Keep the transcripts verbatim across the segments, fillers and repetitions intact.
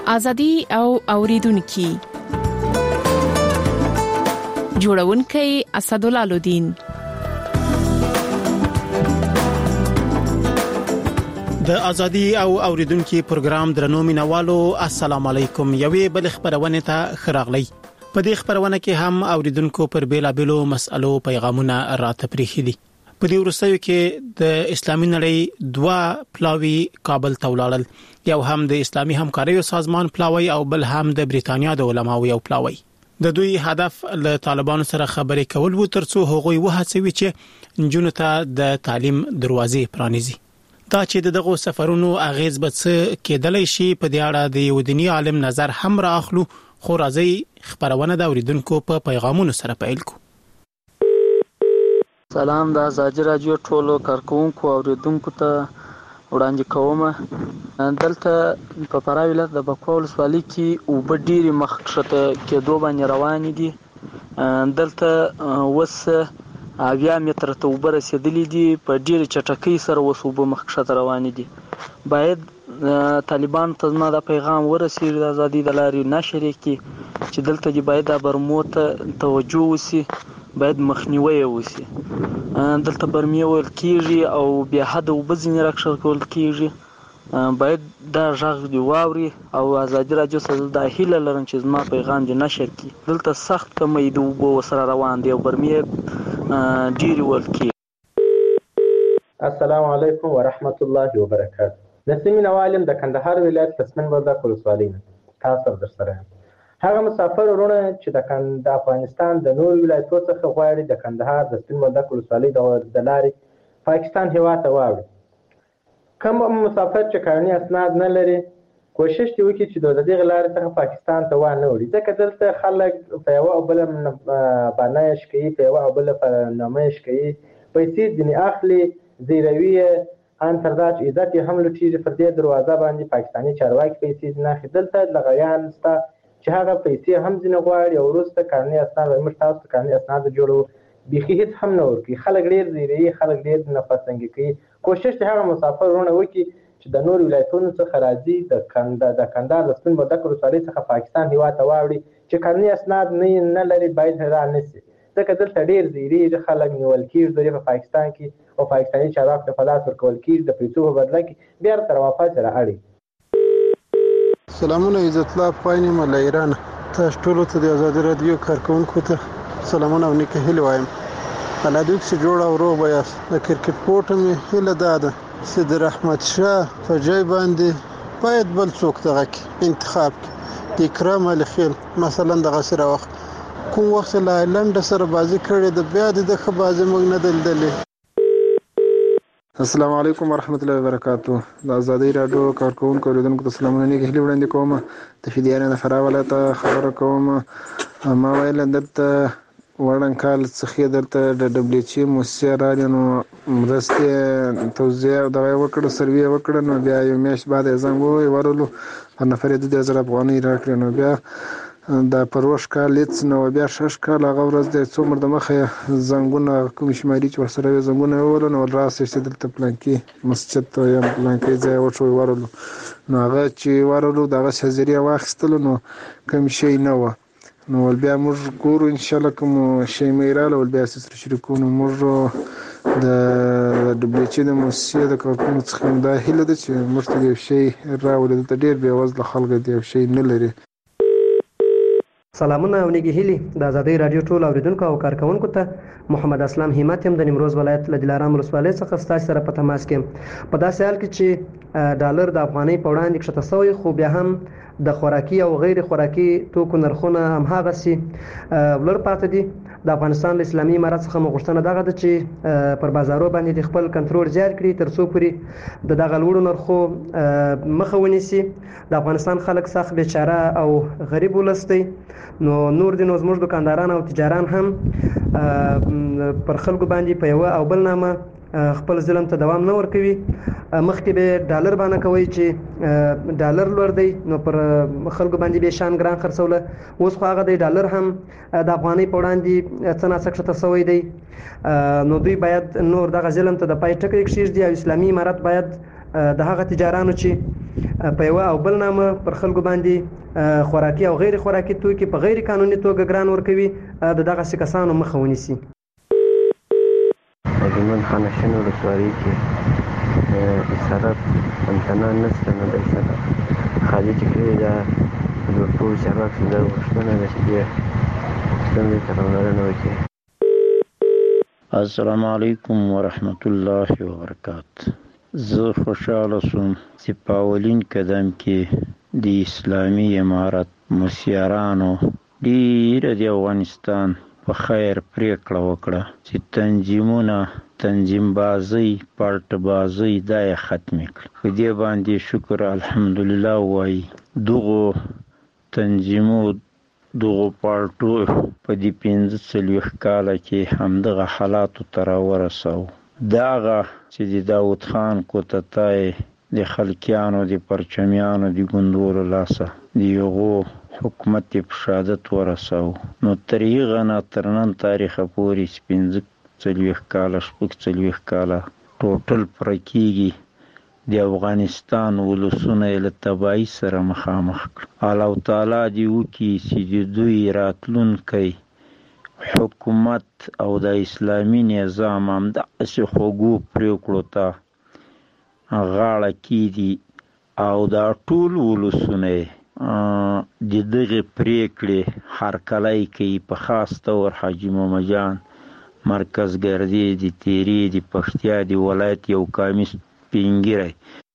ازادي او اوریدونکو جوړونکي اسدالله الدین. د ازادي او اوریدونکو پروګرام درنو مینوالو السلام علیکم. یوې بل خبرونه ته خراغلی. په دې خبرونه کې هم اوریدونکو پر بیلابلو مسالو پیغامونه راته پریخي دي. په دې ورسېو کې د اسلامي نړۍ دوا پلاوی کابل ته ولاړل. یو هم د اسلامي همکارۍ سازمان پلاوی او بل هم د بریتانیا د علماو یو پلاوی. د دوی هدف له طالبانو سره خبرې کول وو ترڅو هغوی وهڅوي چې جنونو ته د تعلیم دروازې پرانیزي. دا چې دغه سفرونو اغیز به څه کېدلی شي په دې اړه د یو دینی عالم نظر هم راخلو. خو راځي خبرونه د اوریدونکو په پیغامونو سره پیل کو. سلام د ازادي رادیو ټولو کارکونکو اوریدونکو ته وړاندې کوم. دلته په فراه ولایت د بکوا ولسوالۍ کې اوبه ډېرې مخکښته کېدو باندې روانې دي. دلته اوس اویا متره ته اوبه رسېدلې دي. په ډېرې چټکۍ سره اوس اوبه مخکښته روانې دي. باید طالبان ته زما دا پیغام ورسېږي د ازادۍ د لارې نشر کړي چې دلته دې باید د برمو ته توجه وشي، باید مخنیوی وشي. دلته برمې ویل کېږي او بیا حد اوبه ځینې راکښل کول کېږي. باید دا غږ دې واوري او ازادي رادیو سره دا هیله لرم چې زما پیغام دې نشر کړي. دلته سخت کمی د اوبو سره روان دی او برمې ډېرې ویل کېږي. السلام علیکم ورحمت الله وبرکاته. نسیم نوالم د کندهار ولایت پسمن وردک ولسوالۍ نه تاسو در سره یم. هغه مسافر ورونه چې د د افغانستان د نور ولایتونو څخه غواړي د کندهار د سپین وردک ولسوالۍ د لارې پاکستان هیواد ته واوړي. کوم مسافر چې قانوني اسناد نه لري کوشش دی وکړي چې د دې لارې څخه پاکستان ته وانه وړي، ځکه دلته خلک په یو او بل باندې شکي په یو او بل په نامه شکي پیسې دني اخلي زیروي ان تر دا چې عزت هم لټیږي. پر دې دروازه باندې پاکستاني چارواکي پیسې نه اخلي. دلته لغویان ستا چې هغه پیسې هم ځینې غواړي او وروسته قانوني اسناد موږ تاسو ته قانوني اسناد جوړو بیخي هیڅ هم نه ورکوي. خلک ډېر زیروي، خلک ډېر نفسنګي کوي. کوشش دی هغه مسافر ورونه وکړي چې د نور ولایتونو څخه راځي د کنده د کندهار د سپین وردک ولسوالۍ څخه پاکستان هیواد ته واوړي چې قانوني اسناد نه نه لري باید حیران نه شي، ځکه دلته ډېر زیریږي، خلک نیول کېږي په پاکستان کې او پاکستاني چارواکو ته په لاس ورکول کېږي د پیسو په بدله کې بیا تر واپس رااړي. سلامونه عزت الله پاینې مله ایران. تاسو ټول ته د ازادي رادیو کارکونکو ته سلامونه او نیکه هیله وایم. الله دې چې جوړ او روغ یاست. د کرکټ پورټ مې هیله ده چې د رحمت شاه په ځای باندې باید بل څوک دغه انتخاب کړي. د اکرام علي خیل مثلا دغه سره وخت کوم وخت لا لنډ سره بازی کړې د بیا د ښه بازی موږ نه دلدلې. السلام علیکم ورحمت الله وبرکاتہ. د ازادي رادیو کارکونکو اوریدونکو ته سلامونه نیکه هیله وړاندې کوم. د فدیانه د فراه ولایت خبره کوم. ما ویل دلته وړاندې کال څخه دلته د دبليو ایچ او موسسه راډیو مرستې توزیع او دغه وکړه سروي وکړه نو بیا یو میاشت بعد زنګ وې ورولو په نفر د هزار افغانۍ راکړه نو بیا د پروش کال لیدس نو بیا شش کال هغه ورځ د څومره د مخه زنګونه کوم شماري چې ورسره زنګونه ول نو راسته چې دلته پلانکی مسجد ته یا پلانکی ځای ورشو ورولو نو هغه چې ورولو دغه شزري واخستل نو کوم شي نه و نو بیا موږ ګورو ان شاء الله کوم شي مېراله ول بیا سره شریکونه موږ د دبليو ایچ او د موسسې د کارکونکو څخه دا هیله ده چې موږ ته یو شی راوړي د ډېر بیا وزله خلک دی یو شی نه لري. سلامونه او نیکی هیلی د ازادي رادیو ټول اوریدونکو او کارکونکو ته محمد اسلام همت هم د نیمروز ولایت له دلارام ولسوالۍ څخه ستاسو سره په تماس کې. په داسې حال کې چې ډالر د افغانۍ په وړاندې کښته شوی خو بیا هم د خوراکي او غیر خوراکي توکو نرخونه هماغسې ولر پاتې دي. د افغانستان له اسلامي امارت څخه مغوښتنه دغه ده چې پر بازارو باندې د خپل کنټرول زیات کړي تر څو پورې د دغه لوړو نرخو مخه ونیسي. د افغانستان خلک سخت بیچاره او غریب ولس دی نو نور د نو زموږ دکانداران او تجاران هم پر خلکو باندې په یو او بل نامه خپل ظلم ته دوام نه ورکوي. مخکې به ډالر باندې کوي چې ډالر لوړ دی نو پر خلکو باندې به شان ګران خرڅوله. اوس خو هغه دی ډالر هم د افغانۍ په وړاندې څه ناڅه کښته شوی دی نو دوی باید نور دغه ظلم ته د پای ټکی کېږدي او اسلامي امارت باید د هغه تجارانو چې په یو او بل نامه پر خلکو باندې خوراکي او غیر خوراکي توکي په غیر قانوني توګه ګران ورکوي د دغسې کسانو مخه ونیسي. د هلمند خانشین ولسوالۍ کې اسارت همچنان نشته، نو د اسارت خالي چې کړي دا د ټول چارواکو دا غوښتنه ده چې دې ستونزې ته پاملرنه وکړي. السلام علیکم ورحمت الله وبرکاته. زه خوشحاله شوم چې په اولین قدم کې د اسلامي امارت مسیارانو ډېره د افغانستان په خیر پریکړه وکړه چې تنظیمونه تنظیم بازی پارت بازی دا یې ختم کړ. خو دې باندې شکر الحمدلله وایي دغو تنظیمو دغو پارټو په دې پنځه څلوېښت کاله کې همدغه حالاتو ته راورساو. دغه چې د داود خان کوتتای د خلکیانو د پرچمیانو د ګوندولو لاسه د یغو حکومت په شهادت ورساو. نو تر هغه نه تر نن تاریخه پورې پنځه څلوېښت کاله شپږ څلوېښت کاله ټوټل پوره کېږي د افغانستان ولسونه یې له تباهۍ سره مخامخ کړ. الله تعالی دې وکړي چې د دوی راتلونکی حکومت او د اسلامي نظام همداسې خوږو پرېکړو ته غاړه کېږدي او دا ټول ولسونه یې د دغې پرېکړې هرکلی کوي. په خاص طور حاجي محمد جان مرکز ګردی د تیرې د پښتیا د ولایت یو کامي سپینګیری.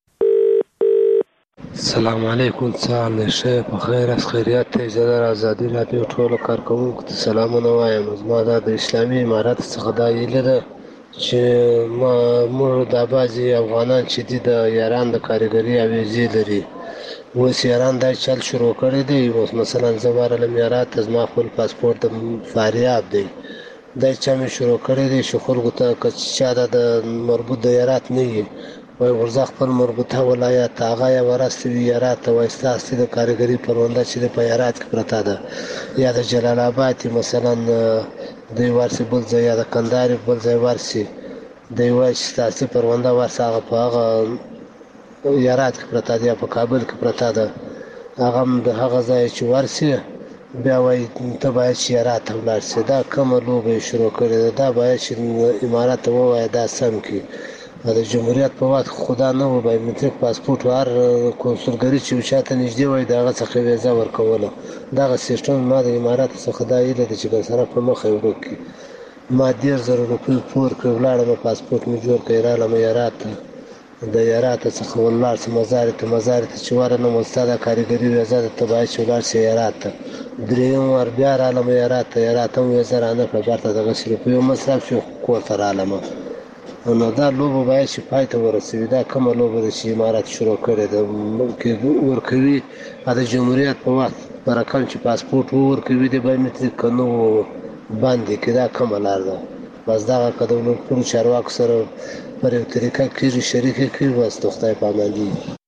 السلام علیکم. څه حال دی؟ ښه په خیر از خیریت دی. زه د ازادي راډیو ټولو کارکوونکو ته سلامونه وایم. زما دا د اسلامي امارت څخه دا هیله ده چې ما موږ دا بعضې افغانان چې دي د ایران د کارګري اویزې لري، اوس ایران دا چل شروع کړی دی. اوس مثلا زه ورغلم ایران ته، زما خپل پاسپورټ د فاریاب دی، دا چا مې شروع کړی دی چې خلکو ته که چا دا د مربوط د ایرات نه وي وایي ورځه خپل مربوطه ولایت هغه یې ورستوي ایرات ته، وایي ستاسې د کارګري پرونده چې د په ایرات کې پرته ده یا د جلال آباد مثلا دوی ورسي بل ځای یا د کندهار بل ځای ورسي، دوی وایي چې ستاسې پرونده ورسه هغه په هغه ایرات کې پرته ده یا په کابل کې پرته ده، هغه هم د هغه ځای چې ورسي بیا وایي ته باید چې ایرات ته ولاړ شې. دا کومه لوبه یې شروع کړې ده؟ دا باید چې امارات ته ووایه دا سم کړي. د جمهوریت په وخت خدا نه و بایومتریک پاسپورټ هر کنسولګري چې چاته نږدې وای د هغه څخه ویزه ورکوله. دغه سیسټم ما د امارات څخه دا هیله ده چې ګلسره په مخه یې ورک کړي. ما ډېر زره روپۍ پور کړې، ولاړم پاسپورټ مې جوړ کړ، رالم ایرات ته. د ایرات څخه ولاړ شم مزارې ته، مزارې ته چې ورغلم ستا د کارګري ویزه ده ته باید چې ولاړ شې ایرات ته. درېیم وار بیا رالم ایرات ته، ایرات هم ویزه رانه کړه، بېرته دغسې روپۍ مصرف شو کور ته رالم. نو دا لوبه باید چې پای ته ورسوي. دا کومه لوبه ده چې امارات شروع کړې ده؟ ورکوي د جمهوریت په وخت په رقم چې پاسپورټ ورکوي د بایومتریک که نه بند یې کړي. دا کومه لار ده؟ بس دغه که د ټولو چارواکو سره پر یو طریقه کېږي شریکې کړي، بس د خدای پاماني.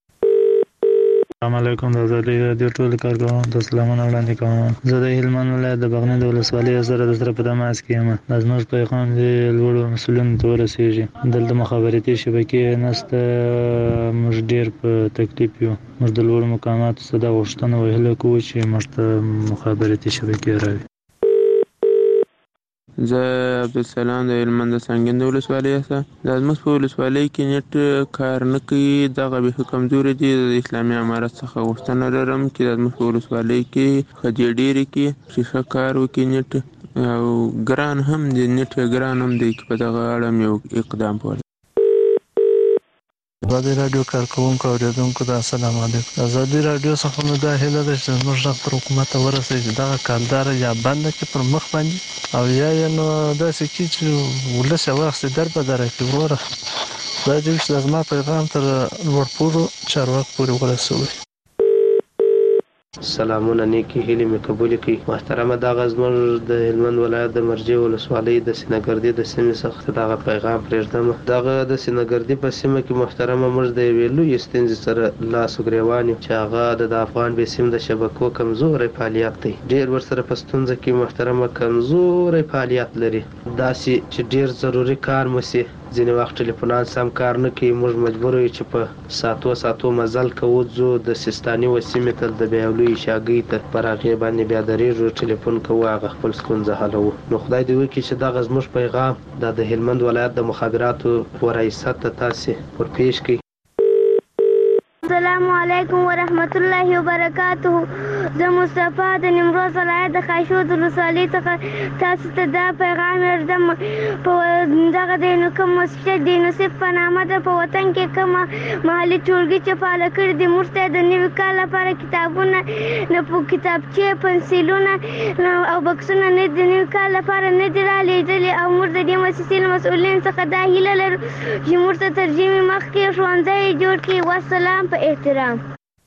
السلام علیکم. د ازادي راډیو ټول کارکوونکو ته سلامونه وړاندې کوم. زه د هلمند ولایت د بغنی د ولسوالۍ سره د سره په دماس کې یم. د زموږ پیغام د لوړو مسؤلینو ته ورسیږي. دلته مخابراتي شبکې نشته، موږ ډېر په تکلیف یو. موږ د لوړو مقاماتو څخه دا غوښتنه وهله کوو چې موږ ته مخابراتي شبکې راوړي. زه عبدالسلام د هلمند د سنګین د ولسوالۍ څخه. د زموږ په ولسوالۍ کې نیټ کار نه کوي، دغه بیخي کمزوري دي. د اسلامي امارت څخه غوښتنه لرم چې د زموږ په ولسوالۍ کې خدي ډېرې کې چې ښه کار وکړي نیټ، او ګران هم دی نیټ، ګران هم دی چې په دغه اړه یو اقدام وکړي. ازادي راډیو کارکوونکو اوریدونکو ته السلام علیکم. ازادي راډیو څخه مو دا هیله ده چې زموږ غږ پر حکومت ته ورسوي چې دغه کالداره یا بنده کړي پر مخ باندې، او یا یې نو داسې کړي چې ولس یې واخیستې در په دره کړي. وروره دا دې چې زما پیغام تر لوړپوړو چارواکو پورې ورسوي. سلامونه، نیکی هیلې مې قبولې کړي. محترمه دغه زموږ د هلمند ولایت د مرجې ولسوالۍ د سینهګردي د سیمې څخه دغه پیغام پرېږدم. دغه د سینهګردي په سیمه کې محترمه موږ د یوې لویې ستونزې سره لاس و ګرېوان یو چې هغه د افغان بې سیم د شبکو کمزوری فعالیت دی. ډېر ورسره په ستونزه کې محترمه کمزوری فعالیت لري، داسې چې ډېر ضروري کار مو سي ځینې وخت ټلیفونان سم کار نه کوي، موږ مجبور یو چې په ساتو ساتو مزل کوو، ځو د سیستاني و سیمې ته د بیولوی شاګۍ ته پر هغې باندې بیا درېږو، ټلیفون کوو، هغه خپل ستونزه حلوو. نو خدای دې وکړي چې دغه زموږ پیغام دا د هلمند ولایت د مخابراتو و ریاست ته تاسې ور پیش کړئ. السلام علیکم ورحمت الله وبرکاته. زه مصطفی د نیمروز ولایت د خاشود ولسوالۍ څخه تاسو ته دا پیغام ورځم. په دغه دی نو کوم مسجد دی نصیب په نامه ده په وطن کې کومه محلي ټولګي چې فعاله کړي دي، موږ ته د نوي کال لپاره کتابونه نه په کتابچې پنسلونه او بکسونه نه د نوي کال لپاره نه دي رالیږدلي، او موږ د دې مؤسسې له مسؤلینو څخه دا هیله لرو چې موږ ته تر ژمي مخکې ښوونځی جوړ کړي. والسلام په احترام.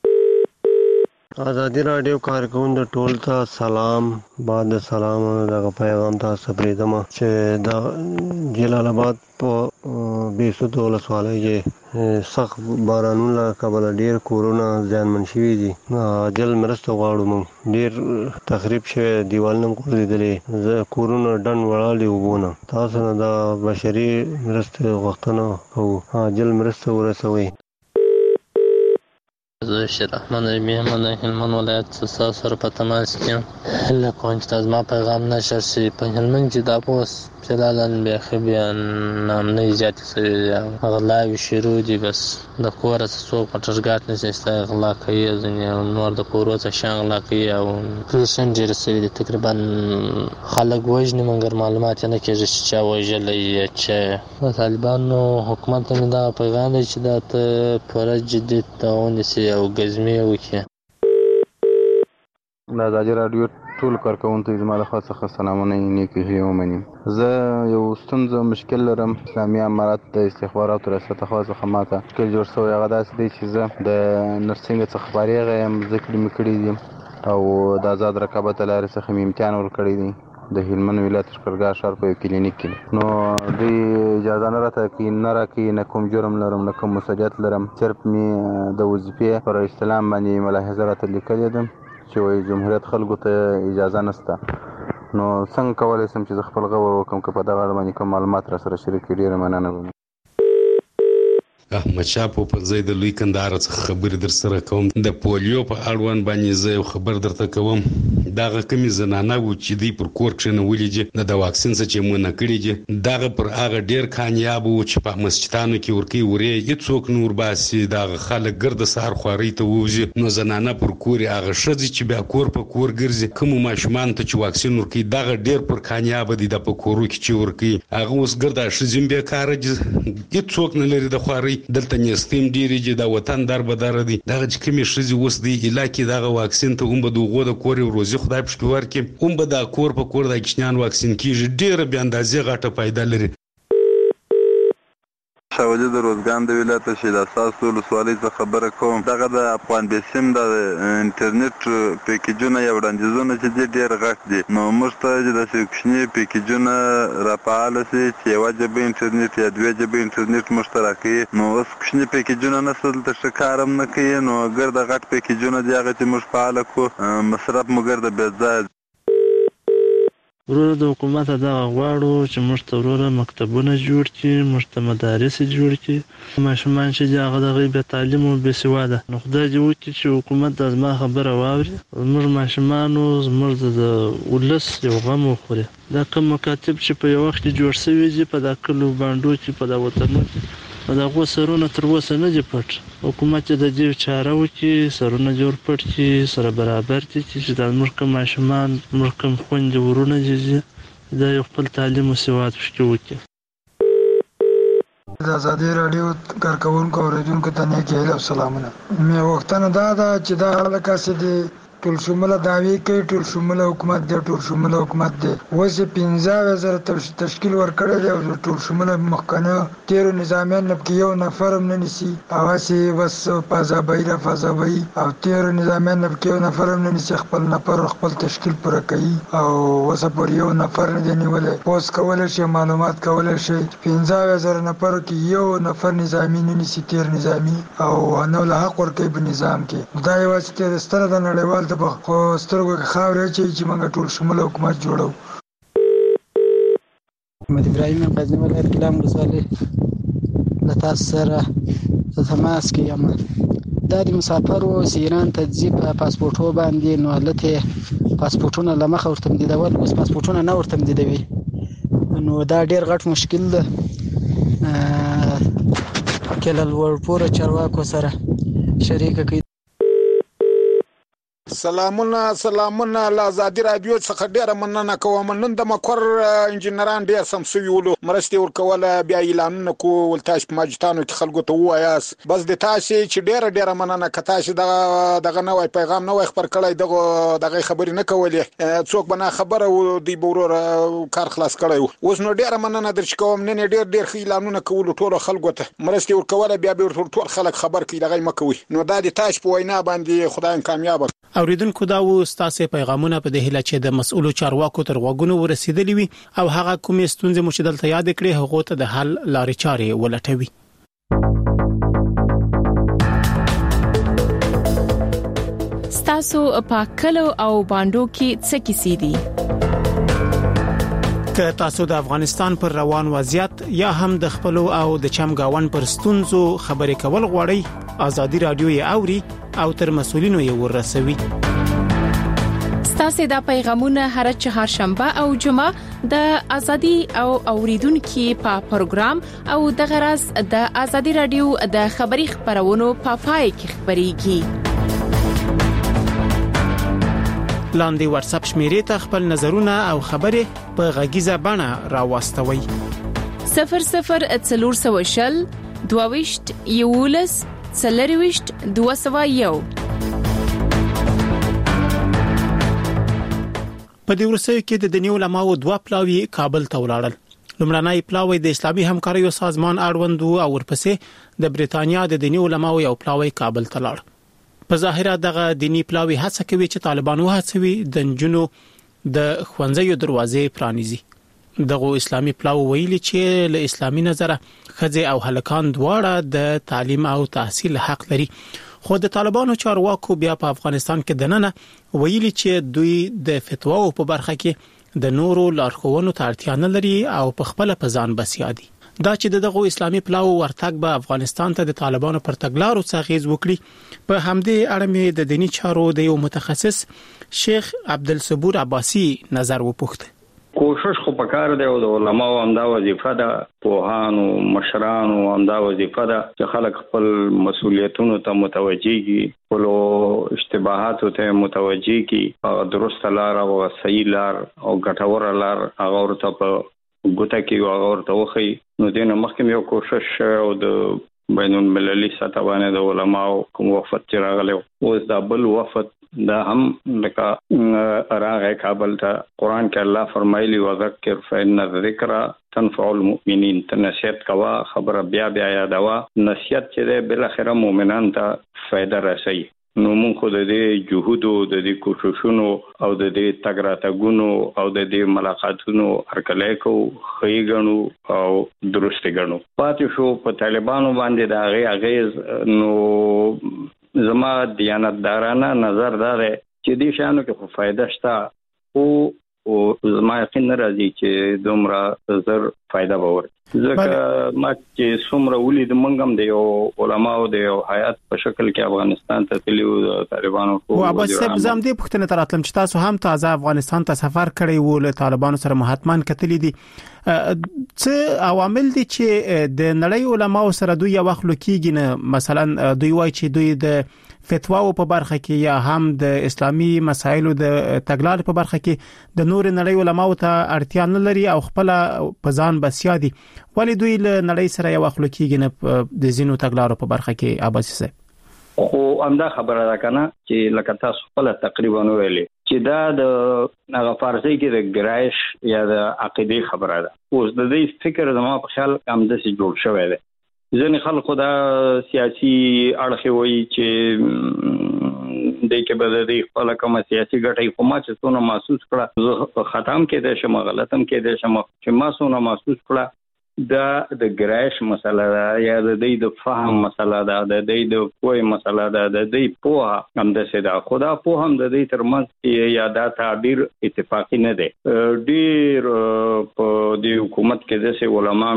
ازادي راډیو کارکوونکو ټول ته سلام. بعد سلام دغه پیغام تاسو پرېږدم چې د جلال آباد په بیسود ولسوالۍ کې سخت بارانونو له کبله ډېر کورونه زیانمن شوي دي. عاجل مرسته غواړو. موږ ډېر تخریب شوی، دیوالونه هم غورځېدلي، زه کورونه ډنډ وړالي اوبو نه. تاسو نه د بشري مرستې غوښتنه کوو، عاجل مرسته ورسوئ. زه شیر احمد ربیع یم د هلمند ولایت څخه ستاسو سره په تماس کې یم. هیله کوم چې زما پیغام نشر شي. په هلمند کې دا اوس فعلاً بیخي بیا ناامنۍ زیاتې شوې دي، غلاوې شروع دي، بس د کوره څه څوک پټرګاټ نشي ستا غلا کوي، ځینې نور د کورو څه شیان غلا کوي او پریشن ډېرې شوي دي. تقریبا خلک وژني مګر معلومات یې نه کېږي چې چا وژلی یا چا. د طالبانو حکومت ته مې دغه پیغام دی چې دا ته پوره جدي ته ونیسي او ګزمې وکړي. د ازادي راډیو ټولو کارکوونکو زما له خوا څخه سلامونه نیکې هیلې ومني. زه یو ستونزه مشکل لرم. اسلامي امارت د استخباراتو ریاست خوا څخه ماته مشکل جوړ شوی. هغه داسې دی چې زه د نرسنګ څخه فارغ یم، زده کړې مې کړي دي او د آزاد رقابت له لارې څخه مې امتحان ورکړی دی د هلمند ولایت لښکرګاه ښار په یو کلینیک کې. نو دوی اجازه نه راته کوي، نه راکوي، نه کوم جرم لرم نه کوم مسؤلیت لرم. صرف مې د وظیفې پر استلام باندې ملاحظه راته لیکلې ده چې وایي جمهوریت خلکو ته اجازه نشته. نو څنګه کولی شم چې زه خپل غور وکړم؟ که په دغه اړه باندې کوم معلومات را سره شریک کړي ډېره مننه به. احمدشاه پوپلزی د لوی کندهار څخه خبرې در سره کوم. د پولیو په اړوند باندې زه یو خبر درته کوم. دغه کمې زنانه وو چې دوی پر کور کښېنولي دي د د واکسین څخه چې منع کړي دي، دغه پر هغه ډېر کامیاب وو چې په مسجدانو کې ورکوي ورې هېڅوک نه ورباسي، دغه خلک ګرده سهار خوارۍ ته ووځي. نو زنانه پر کور یې هغه ښځې چې بیا کور په کور ګرځي، کومو ماشومانو ته چې واکسین ورکوي دغه ډېر پر کامیابه دي. د په کورو کې چې ورکوي هغه اوس ګرده ښځې هم بېکاره دي، هېڅوک نه لري د خوارۍ. دلته نیستې هم ډېرې دي، د وطن در به دره دي. دغه چې کومې ښځې اوس دې علاقې دغه واکسین ته هم به د هغو د کور یو روزي خدای پشکې ورکړي، هم به دا کور په کور دا کوچنیان واکسین کېږي. ډېره بې اندازې غټه فایده لري. شاولي د روزګان د ولایت د شهید اساس ولسوالۍ څخه خبره کوم. دغه د افغان بیسیم د انټرنیټ پیکیجونه یا وړاندیزونه چې دي ډېر غټ دي. نو موږ ته چې داسې کوچني پیکیجونه راپاله شي چې یوه جبه انټرنیټ یا دوه جبه انټرنیټ موږ ته راکوي. نو اوس کوچني پیکیجونه نشته، دلته ښه کار هم نه کوي. نو ګرده غټ پیکیجونه دي هغه چې موږ فعاله کړو، مصرف مو ګرده بې ځایه. وروره د حکومت دغه غواړو چې موږ ته وروره مکتبونه جوړ کړي، موږ ته مدارس جوړ کړي. ماشومان چې دي هغه د هغوی بې تعلیم او بې سواده. نو خدای دې وکړي چې حکومت دا زما خبره واوري، زموږ ماشومانو زموږ د ولس یو غم وخوري. دا کوم مکاتب چې په یو وخت کې جوړ شوي دي په دا کلو بانډو کې په دا وطنو کې، د هغو سرونه تر اوسه نه دي پټ. حکومت د دې چاره وکړي، سرونه جوړ پټ کړي، سره برابر کړي چې دا زموږ کوم ماشومان زموږ کوم خویندې ورونه دي دا یو خپل تعلیم او سواد پکې وکړي. د ازادي راډیو کارکوونکو اورېدونکو ته نیکې هیلې او سلامونه. مې غوښتنه دا ده چې دا هغه کس دي ټول شموله دعوې کوي، ټول شموله حکومت دی، ټول شموله حکومت دی. اوس یې پنځه اویا زره تشکیل ورکړی دی او ټول شموله مخکنیو تېرو نظامیانو نه پکې یو نفر هم نه نیسي. هغسې بس فضابهي را فضابهي او تېرو نظامیانو نه پکې یو نفر هم نه نیسي. خپل نفر خپل تشکیل پوره کوي او اوسه پورې یو نفر نه دی نیولی. پوسټ کولی شي، معلومات کولی شي. پنځه اویا زره نفرو کې یو نفر نظامي نه نیسي، تېر نظامي، او نو له حق ورکوي په نظام کې. دا یوازې تېر ستره د نړیوال ته په خو سترګو کې خاورې اچوي چې موږ ټول شموله حکومت جوړو. محمد ابراهیم غزنی ولایت ګیلام ولسوالۍ له تاسو سره په تماس کې یم. دا د مسافرو چې ایران ته ځي په پاسپورټو باندې نو هلته پاسپورټونه له مخه ورته تمدیدول، اوس پاسپورټونه نه ورته تمدیدوي، نو دا ډېر غټ مشکل ده. کله لوړ پوړه چارواکو سره شریکه کوي. سلامونه سلامونه له ازادي رادیو څخه ډیره مننه کوم. نن د مکور انجنیران ډیر سم سوي ولو مرستې ورکوله، بیا اعلانونه کو ولتاش په ماجتانو کې خلکو ته وایاس بس د تاسو چې ډیره ډیره مننه که تاسو دغه دغه نوې پیغام نوې خبر کړی دغه دغه خبرې نه کولې څوک بنا خبره و دی بورور کار خلاص کړی. اوس نو ډیره مننه درچ کوم. نن ډیر ډیر اعلانونه کول ټول خلکو ته مرستې ورکوله، بیا به ټول خلک خبر کړي دغه مکوي. نو دا د تاسو په وینا باندې خدای کامیاب. اوریدونکو دا و ستاسو پیغامونه په دهله چې د مسؤلو چارواکو تر غوګونو ورسېدلی وي او هغه کومې ستونزې مو چې دلته یاد کړې هغه ته د حل لارې چارې ولټوي. ستاسو په کلو او باندو کې څه کیسې دي؟ که تاسو د افغانستان پر روان وضعیت یا هم د خپل او د چمګاون پر ستونزو خبرې کول غواړئ، ازادي رادیو یې اوري او تر مسؤلینو یې ورسوي. ستاسو د پیغامونه هر چهارشنبه او جمعه د ازادي او اوریدونکو په پروګرام او د غرض د ازادي رادیو د خبري خبرونو په پای کې خبريږي. لاندې واتس اپ شمیرې ته خپل نظرونه او خبرې په غږیزه بڼه راوستوي. صفر صفر څلور سوه شل دوه یولس څلرويشت دوه سوه یو. په دې ورسې کې د دنیو علماو دوه پلاوی کابل ته ولاړل. لومړنی پلاوی د اسلامي همکاریو سازمان اړوند او ورپسې د بریتانیا د دنیو علماو یو پلاوی کابل ته لاړ. په ظاهره دغه دینی پلاوی هڅه کوي چې طالبان وهڅوي د جنونو د خوانځيو دروازې پرانیزي. دغه اسلامي پلاو ویلي چې له اسلامي نظره خځې او هلکان دواړه د تعلیم او تحصیل حق لري، خو د طالبانو چارواکو بیا په افغانستان کې دننه ویلي چې دوی د فتواو په برخه کې د نورو لارښوونو ته اړتیا نه لري او په خپل په ځان بسیا دي. دا چې دغه اسلامي پلاو ورتګ به افغانستان ته د طالبانو پر تګلارو څخه غیز وکړي، په همدې اړه مې د دینی چارو د یو متخصص شیخ عبدالصبور عباسی نظر وپوښت. کوشش خو پکار دی او د علماو همدا وظیفه ده، پوهانو مشرانو همدا وظیفه ده چې خلک خپل مسولیتونو ته متوجي کی، خپل اشتباهاتو ته متوجي کی، او درست لار او صحیح لار او ګټور لار هغه ورته په ګوته کې هغه ورته وخی. نو دینه مخکې یو کوشش او د بین المللي سطح باندې د علماو کوم وفد چې راغلی اوس دا بل وفد دا هم لکه راغی کابل ته. قرآن کې الله فرمایلی وذکر فإن الذکر تنفع المؤمنین، ته نصیحت کوا، خبره بیا بیا یادوا. نصیحت چې ده بل اخره مؤمنان ته فائدہ رسوي. نو موږ خو د دې جهودو د دې کوششونو او د دې تګ راتګونو او د دې ملاقاتونو هرکلی کو خیګنو او درست ګڼو. پاتې شو په طالبانو باندې د هغې اغیز. نو زما دیانتدارانه نظر دا دی چې دې شیانو کې خو فایده شته، خو زما یقین نه راځي چې دومره زر فایده به ورکړي. ځکه ما چې څومره ولید موږ هم د یو علماو د یو حیات په شکل کې افغانستان ته تللی و د طالبانو. او اباس صاحب زم دې پوښتنه تراتلم چې تاسو هم تازه افغانستان ته سفر کړی وو، له طالبانو سره محتمن کتلی دي. څه عوامل دي چې د نړۍ علماو سره دوی یو وخت لکېږي نه؟ مثلا دوی وایي چې دوی د فتواو په برخه کې یا هم د اسلامي مسایلو د تګلار په برخه کې د نور نړۍ علماو ته اړتیا نه لري او خپل په ځان بسیا دي. ولی دوی له نړۍ سره یو وخت لکېږي نه د زینو تګلارو په برخه کې؟ عباسی صاحب خو همدا خبره ده کنه چې لکه تاسو خپل تقریبا ویلي چې دا د هغه فارسی کې د ګرایش یا د عقیدې خبره ده. اوس د دې فکر زما په خیال هم د سي جوړ شوی دی. ځینې خلکو دا سیاسي اړخ وایي چې د کې به د خپل کوم سیاسي ګټې خو ما چې څونه محسوس کړه، زه ختم کې د شم غلطم کې د شم چې ما څونه محسوس کړه دا د ګرایش مسله ده یا د دې د فهم مسله ده د دې د پوهې مسله ده د دې پوهه هم د سدا خدا په هم د دې ترمنځ یا دا تعبیر اتفاقی نه دی. ډیر په د حکومت کې د علماء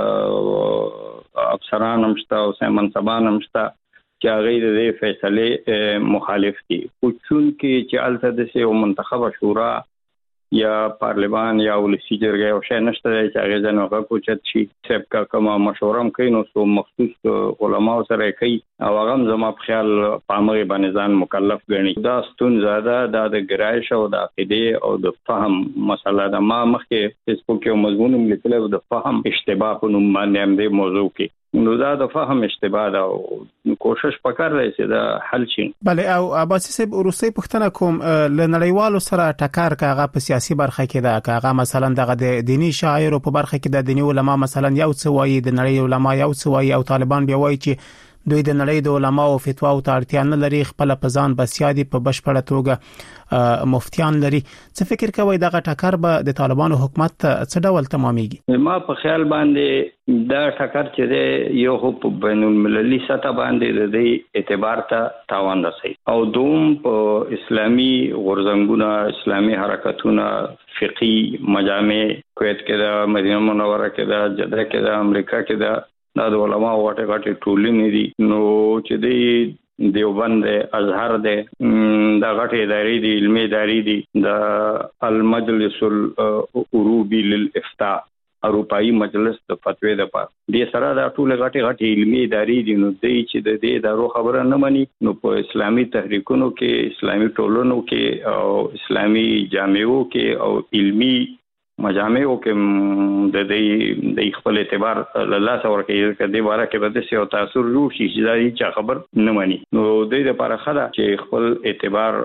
مشته افسران مشته او سیمنصبان مشته چې هغه د دې فیصله مخالف دي. خو چون کې چې الته د سه منتخب شورا یا پارلمان یا ولسی جرګه او شای نشته چې هغه ځنه هغه کوچت شي سب کا کومه مشوره هم کوي نو سو مخصوص علماء سره کوي او هغه زما په خیال پامغه باندې ځان مکلف ګڼي. دا ستون زیاده د ګرایش او د عقیده او د فهم مسله ده. ما مخکې فیسبوک یو مضمون لیکلی د فهم اشتباه په نوم باندې هم د موضوع کې نو دا د فهم اشتباه ده او کوشش وکړ چې دا حل شي. بله او عباسي صاحب ورسې پښتنه کوم ل نړیوالو سره ټکر کاغه په سیاسي برخه کې دا کاغه مثلا دغه د دینی شاعر په برخه کې د دینی علما مثلا یو څه وایي د نړۍ علما یو څه وایي او طالبان بیا وایي چې دوی د نړۍ د علما او فتوا او اړتیا نه لري خپل پزان بسیادي په بشپړه توګه مفتیان لري. څه فکر کوي دغه ټکر به د طالبانو حکومت څه ډول تمامېږي؟ ما په خیال باندې دا ټکر چې دی یو په بین المللي سطح باندې د دې اعتبار ته تاوان رسوي او دوم په اسلامي غورځنګونه اسلامي حرکتونه فقهي مجامع کویت کې د مدینه منوره کې د جده کې د امریکا کې د دا د علماء واټه غټه ټولنې دي نو چې دی دیوبند ازهر دی دا غټه ادارې دي علمي ادارې دي د المجلس الاوروبي للافتاء اروپאי مجلس د فتوی د پاره د سره دا ټول غټه غټه علمي ادارې دي نو دی چې د دې دارو خبره نه مني نو په اسلامي تحریکونو کې اسلامي ټولنو کې او اسلامي جامعو کې او علمي مجامعو کې د دې د خپل اعتبار الله سره کې د دې باره کې به څه او تاثیر جوړ شي چې دا هیڅ خبر نه مانی نو د دې لپاره خدا چې خپل اعتبار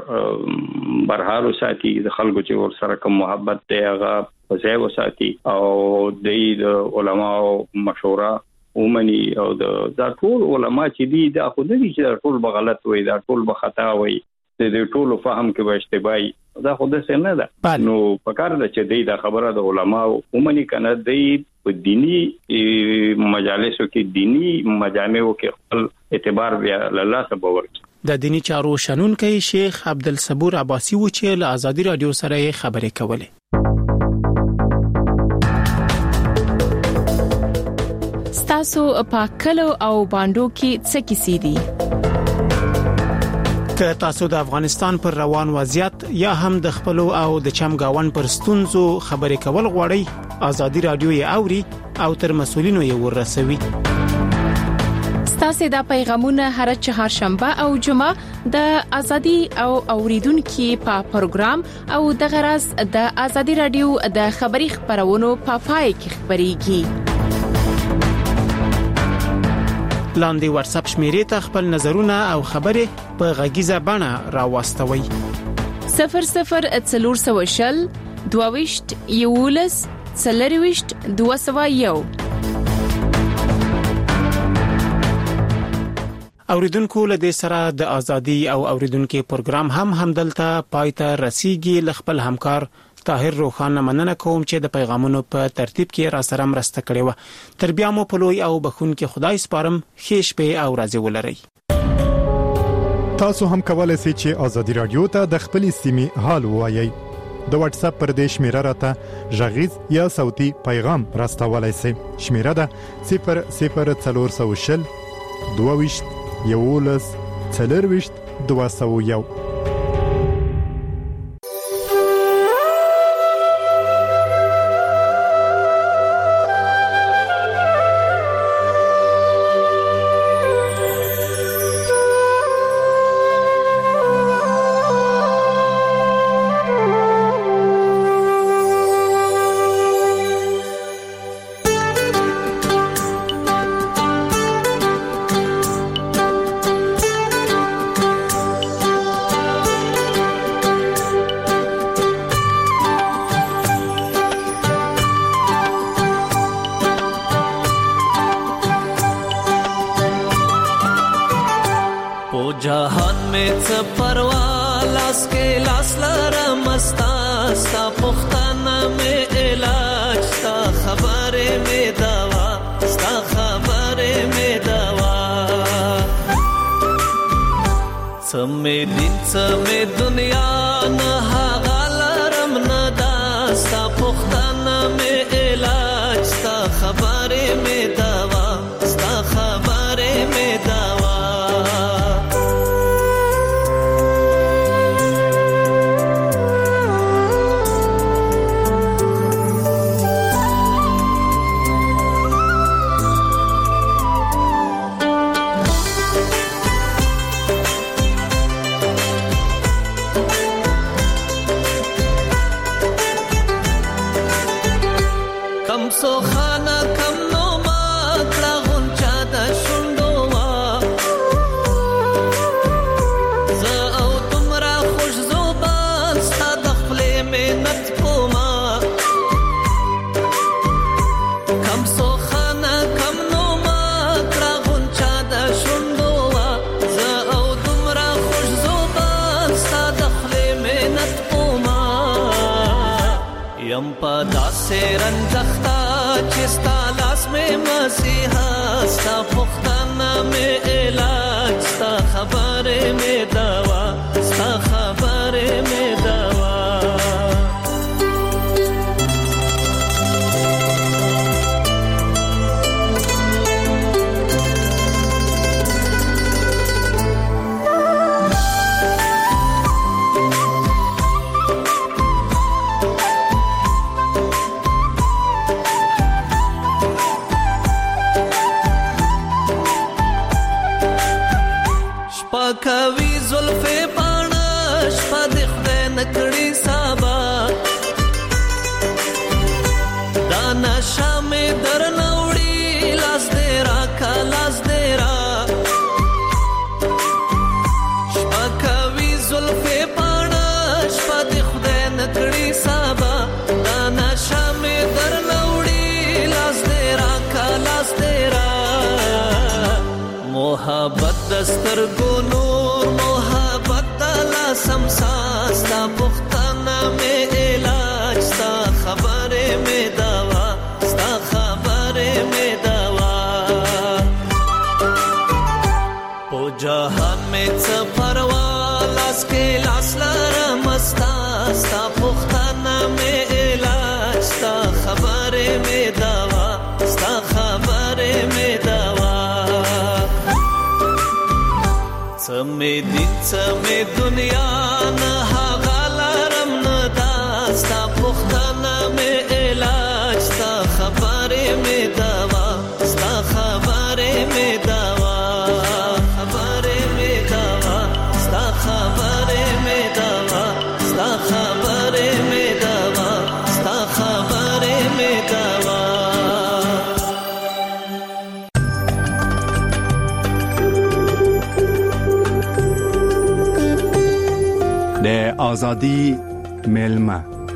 برحال ساتي د خلکو چې ور سره کوم محبت دی هغه ځای وساتي او د علماء مشوره ومني او د ټول علما چې دي دا خو نه دي چې ټول بغلط وي دا ټول بخطا وي د ټول فهم کې به اشتباهي دا خو د څه نه ده نو پکار ده چې د خبره د علما ومني کنه د په دینی مجالسو کې دینی مجامعو کې خپل اعتبار بیا الله سره ورکړي. د دینی چارو شنونکي شیخ عبدالصبور عباسی و چې له آزادي رادیو سره خبرې کولې. ستاسو پاکلو او باندو کې څه کیسې دي؟ که تاسو د افغانستان پر روان وضعیت یا هم د خپل او د چمګاون پر ستونزو خبرې کول غواړئ آزادي رادیو یې اوري او تر مسولینو یې ورسوي. ستاسو د پیغامونه هر چهارشنبه او جمعه د آزادي او اوریدونکو په پروګرام او د غرض د آزادي رادیو د خبري خبرونو په پای کې خبريږي. لاندې واتس اپ شمیرې ته خپل نظرونه او خبرې په غږیزه بڼه راوستوي. صفر صفر څلور سوه شل دوه ویشت یولس څلور ویشت دوه سوه یو. اوریدونکو له دې سره د ازادي او اوریدونکو پروګرام هم همدلته پایته رسیدي. ل خپل همکار طاهر روخان مننه کوم چې د پیغامونو په ترتیب کې را سره مرسته کړې و. تر بیا مو په لوی او بخون کې خدای سپارم. خیش په او راځي ولري. تاسو هم کولای شئ چې ازادي رادیو ته د خپل سیمې حال وایي. د واتس اپ پر دې شمیره راته ژغیز یا صوتي پیغام راستولای شئ. شمیره ده صفر صفر څلور سوه شل دوه ویشت یولس څلور ویشت دوه سوه یو. پختانه می علاج تا خبره می دوا سمې دین سمې دنیا نه هغه لرم نه دا ستا پوښتنه مې علاج ستا خبرې مې دوا ستا خبرې مې دوا رنځختا چې ستا لاس مې مسیحا ستا پوښتنه مې علاج ستا خبرې مې دوا ستا خبرې مې دوا کوي زلفې پاڼه شپه د خدای نکړي سبا دا نشه مې در نوړي لاس دې راکا لاس دې را شپه کوي زلفې پاڼه شپه د خدای نکړي سبا دا نشه مې در نوړي لاس دې راکا لاس دې را محبت دستر ګونو محبت لا سمسا ستا پختانه مې علاج ستا خبرې مې دوا ستا خبرې مې دوا په جهان مې څه پروا لاس کې لاس لرم ستا ستا پختانه مې علاج ستا خبرې مې دوا ستا خبرې مې دوا سمې دین سمې دنیا نه هغه لرم نه دا ستا پوښتنه مې علاج ستا خبرې مې دوا ستا خبرې مې دوا خبرې مې دوا ستا خبرې مې دوا ستا خبرې مې دوا ستا خبرې مې دوا د ازادي ملما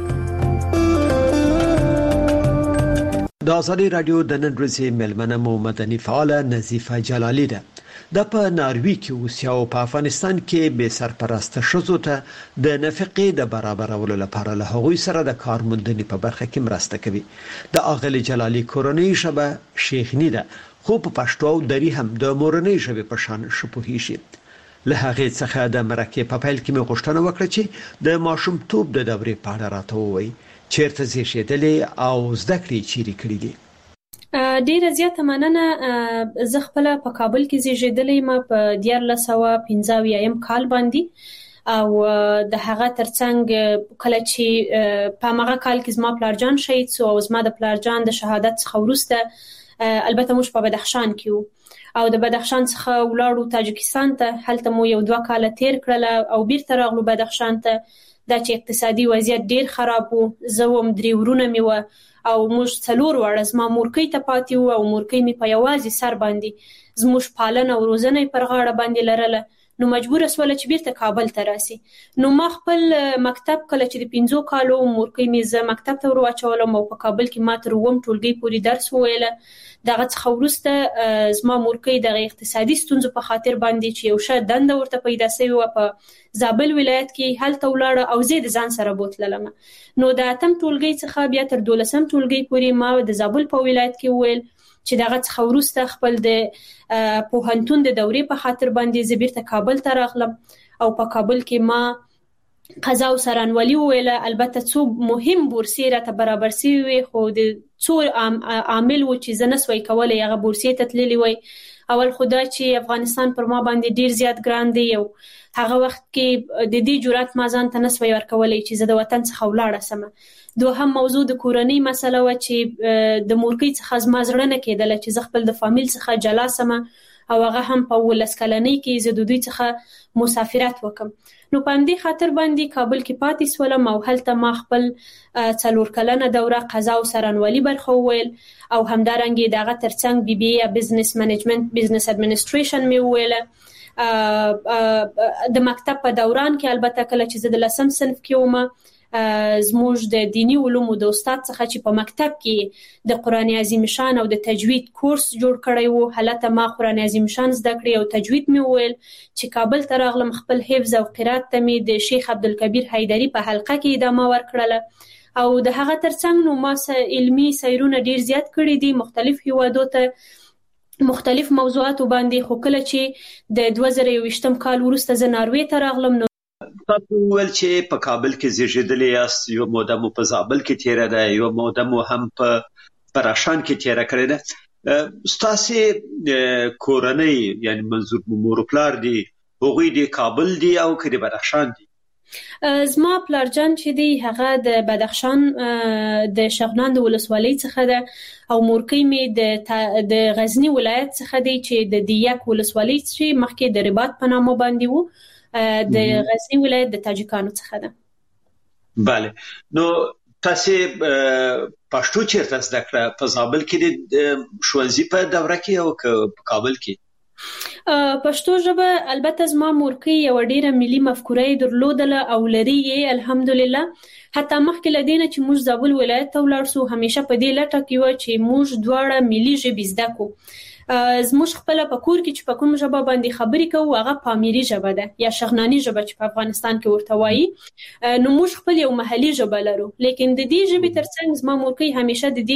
د ازادي رادیو د نن ورځې ملمنه مو مدني فعاله نظیفه جلالی ده د په ناروی کې اوسیا او په افغانستان کې به سرپرسته شوزو ته د نفقې د برابرولو لپاره له هغوی سره د کارموندنې په برخه کې مرسته کوي د اغلی جلالی کورنۍ شبه شیخنی ده خو په پښتو او دری هم د مورنۍ ژبې په شان شپوهی شي له هغه څخه د مرکه په پیل کې مې غوښتنه وکړه چې د ماشوم توپ د دورې په اړه راته ووایي چیرته زیږیدلې او زده کړې چیرې کړې دي. ډیره زیاته مننه. زه خپل په کابل کې زیږیدلې ما په دیارلس سوه پنځه اویایم کال باندې او د هغه ترڅنګ کله چې په هغه کال کې زما پلارجان شهید شو او زما د پلارجان د شهادت څخه وروسته البته موږ په بدخشان کې وو او د بدخشان څخه ولاړو تاجکستان ته هلته مو یو دوه کال تیر کړل او بیرته راغلو بدخشان ته دا چې اقتصادي وضعیت ډیر خراب وو زه وم درې ورونه مې و او موږ څلور وړه زما مورکۍ ته پاتې وو او مورکۍ مې په یوازې سر باندې زموږ پالنه او روزنه پر غاړه باندې لرله نو مجبور اسوله چې بیرته کابل ته راسي نو ما خپل مکتب کله چې د پنځو کالو مورکۍ مې زه مکتب ته ورواچولم او په کابل کې ما تر اووم ټولګي پورې درس وویله دغه څخه وروسته زما مورکۍ د اقتصادي ستونزو په خاطر باندې چې یو ښه دنده ورته پیدا شوې وه په زابل ولایت کې هلته ولاړه او زه د ځان سره بوتللم نو د اتم ټولګي څخه بیا تر دولسم ټولګي پورې ما د زابل په ولایت کې وویل چې دغه څخه وروسته خپل د پوهنتون د دورې په خاطر باندې زبیرته کابل ته راغلم او په کابل کې ما قضا او سرانوالي ویله. البته څو مهم بورسي راته برابر سوي وي خو د څو عامل و چې زه نسوای کولی هغه بورسي ته تللی وای. اول خدا چې افغانستان پر ما باندې ډیر زیات ګران دی او هغه وخت کې د دې جرأت ما ځان ته نسوای ورکولی چې زه د وطن څخه ولاړه سم. دوهم موضوع د کورنۍ مسله و چې د مورکۍ څخه زما زړه نه کېدله چې زه خپل د فامیل څخه جلا سم او هغه هم په ولس کلنۍ کې زه د دوی څخه مسافرت وکم. نو په همدې خاطر باندې کابل کې پاتې سولم او هلته ما خپل څلور کلنه دوره قضا او سرانوالي برخه وویل او همدارنګه دغه ترڅنګ بي بي اي بزنس منیجمنت بزنس اډمنستریشن مې وویل. د مکتب په دوران کې البته کله چې زه د لسم صنف کې وم زموږ د دینی علومو د استاد څخه چې په مکتب کې د قرآن عظیم شان او د تجوید کورس جوړ کړی وو هلته ما قرآن عظیم شان زده کړی او تجوید مې وویل. چې کابل ته راغلم خپل حفظ او قرات ته مې د شیخ عبدالکبیر حیدری په حلقه کې ادامه ورکړله او د هغه ترڅنګ نو ما علمي سیرونه ډیر زیات کړی دي مختلف هیوادو ته مختلف موضوعاتو باندې. خو کله چې د دوه زره یوویشتم کال وروسته زه ناروې ته راغلم نو تاسو ول چې په کابل کې زیږیدلې یاست یو موده مو په زابل کې تیره ده یو موده مو هم په پراشان کې تیره کړې ده. ستاسو کورنۍ یعنی منظور مور پلار دي هغوی د کابل دي او کړي بدخشان دي؟ زما پلارجان چې دی هغه د بدخشان د شغنان د ولسوالۍ څخه ده او مورکۍ مې د غزنی ولایت څخه دی چې د دیک ولسوالۍ چې مخکې د رباط په نامه باندې وو د غزنی ولایت د تاجکانو څخه ده. بله. نو تاسو پښتو چیرته زده کړه؟ په زابل کې د ښوونځي په دوره کې او په کابل کې؟ پښتو ژبه البته زما مورکۍ یو ډیره ملي مفکوره درلودله او لري یې الحمدلله. حتی مخکې لدینه چې موږ زابل ولایت ته ولاړ سو همیشه په دې لټه کې و چې موږ دواړه ملي ژبې زده کو. زموږ خپل په کور کې چې په کوم ژبه باندې خبرې کوو هغه پامیری ژبه ده یا شغنانی ژبه چې په افغانستان کې ورته وایي. نو موږ خپل یو محلي ژبه لرو لیکن د دې ژبې ترڅنګ زما مورکۍ همیشه د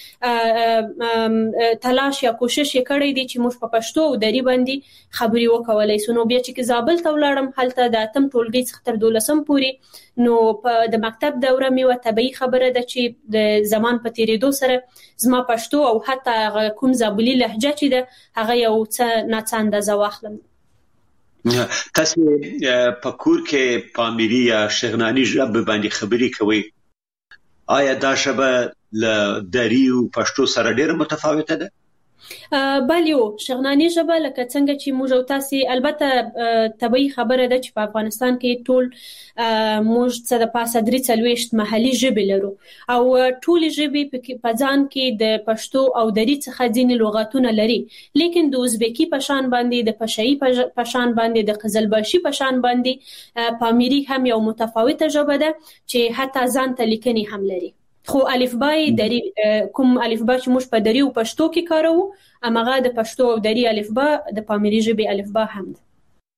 دې تلاش یا کوشش یې کړی دی چې موږ په پښتو او دری باندې خبرې وکولای سو. نو بیا چې زابل ته ولاړم هلته د اتم ټولګي څخه تر دولسم پورې نو په د مکتب دوره مې و طبيعي خبره ده چې د زمان په تیریدو سره زما پښتو او حتی کوم زابلی لهجه چې ده هغه یو څه ناڅه اندازه واخلم. تاسو په کور کې پامیری یا شغنانی ژبه باندې خبرې کوي آیا دا ژبه له دری او پښتو سره ډیره متفاوته ده؟ بل یو شغنانی ژبه لکه څنګه چې موږ او تاسو البته طبيعي خبره ده چې په افغانستان کې ټول موږ څه د پاسه درې څلويشت محلي ژبې لرو او ټول ژبې په ځان کې د پښتو او دری څخه ځینې لغاتونه لري لیکن د ازبکی په شان باندې د پشایی په شان باندې د قزلباشي په شان باندې پامیری هم یو متفاوته ژبه ده چې حتی ځان ته لیکنې هم لري. خو الفبای دری کوم الفبا چې موږ په دری او پښتو کې کاروو امغه د پښتو او دری الفبا د پامیری ژبې الفبا هم ده.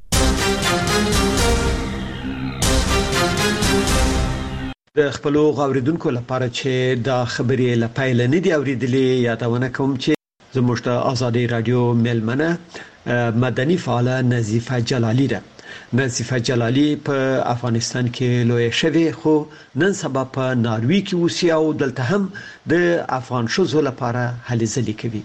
د خپل غوړیدونکو لپاره چې دا خبرې لپاره نه دی اوریدلې یادونه کوم چې زموږ د آزادي رادیو ملمنه مدني فعاله نظیفه جلالی ده. نظیفه جلالی په افغانستان کې لوی شوی خو نن سبا په ناروی کې اوسي او دلته هم د افغان شوزو لپاره هلې ځلې کوي.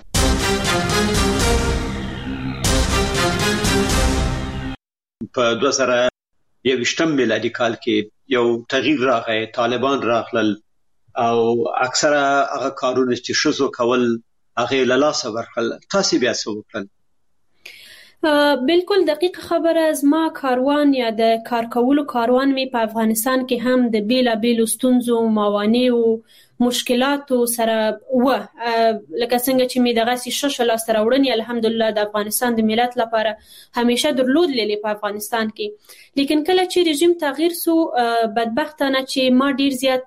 په دوه زره یوویشتم میلادي کال کې یو تغییر راغی طالبان راغلل او اکثره هغه کارونه چې شوزو کول هغه له لاسه ورکړل. تاسو بیا څه وکړل؟ بالکل دقیق خبره زما کاروان یا د کار کولو کاروان می په افغانستان کې هم د بیلا بیل ستونزو موانع او مشکلاتو سره و لکه څنګه چې می دغه سي شش لاس راوړنی الحمدلله د افغانستان د ملت لپاره همیشه درلود للی په افغانستان کې لیکن کله چې رژیم تغییر سو بدبختانه چې ما ډیر زیات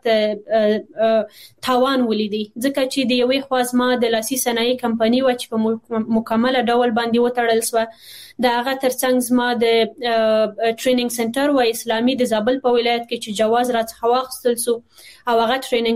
تاوان ولیدي ځکه چې د یوې خوازما د لاسي صنایع کمپنی و چې په مکمل ډول باندې وټړل سو دا هغه ترڅنګ زما د ټریننګ سنټر و اسلامي د زابل په ولایت کې چې جواز راڅخه واخیستل سو او هغه ټریننګ سنټر و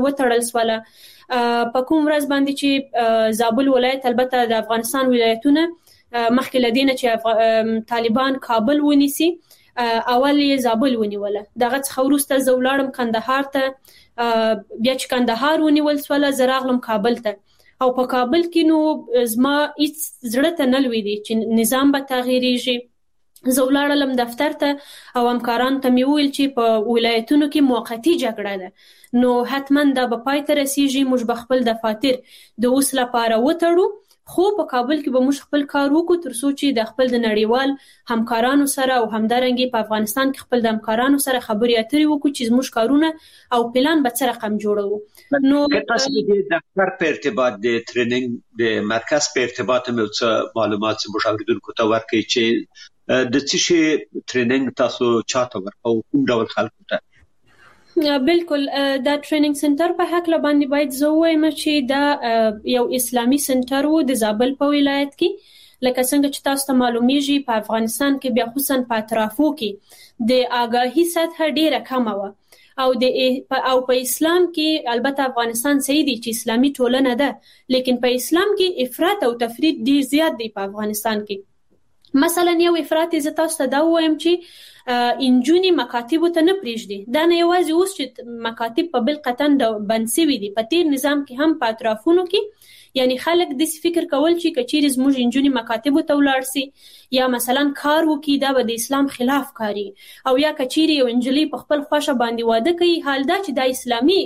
وتړل سواله. په کوم ورځ باندې چې زابل ولایت البته د افغانستان ولایتونه مخکې لدینه چې طالبان کابل ونیسي اول یې زابل ونیوله. دغه څخه وروسته زه ولاړم کندهار ته، بیا چې کندهار ونیول سواله زه راغلم کابل ته، او په کابل کې نو زما هیڅ زړه ته نه لوېدی چې نظام به تغییریږي. زه ولاړم دفتر ته او همکارانو ته مې وویل چې په ولایتونو کې موقتي جګړه ده، نو حتما دا به پای ته رسیږي، موږ به خپل دفاتر د اوس لپاره وتړو، خو په کابل کې به موږ خپل کار وکړو تر څو چې د خپل د نړیوال همکارانو سره او همدارنګه په افغانستان کې خپل د همکارانو سره خبرې اترې وکړو چې زموږ کارونه او پلان به څه رقم جوړو. نو تاسو د دفتر په ارتباط د ټریننګ د مرکز په ارتباط مې څه معلومات زموږ اوریدونکو ته ورکړئ چې د څه شي ټریننګ تاسو چاته ورکو، کوم ډول خلکو ته؟ بالکل دا ټریننګ سنټر په حق لا باندې باید زه وایم چې دا یو اسلامي سنټر وو د زابل په ولایت کې. لکه څنګه چې تاسو ته معلومیږي په افغانستان کې بیا خصوصا په اطرافو کې د آگاهی سطح ډیره کمه و، او د او په اسلام کې البته افغانستان صحیح دی چې اسلامي ټولنه ده، لیکن په اسلام کې افراط او تفریط ډیر زیات دی په افغانستان کې. مثلا یو افراط زه تاسو ته دا وایم چې انجونی مکاتب ته نه پریږدي. دا نه یوازې اوس چې مکاتب په بل قطن بند شوي دي، په تیر نظام کې هم په اطرافونو کې یعنی خلک د فکر کول چې کچیر زموږ انجونی مکاتب ته ولاړ سي یا مثلا کار وکي دا به د اسلام خلاف کاری، او یا کچیر یو انجلی په خپل خوښه باندې واده کوي، حال دا چې د اسلامي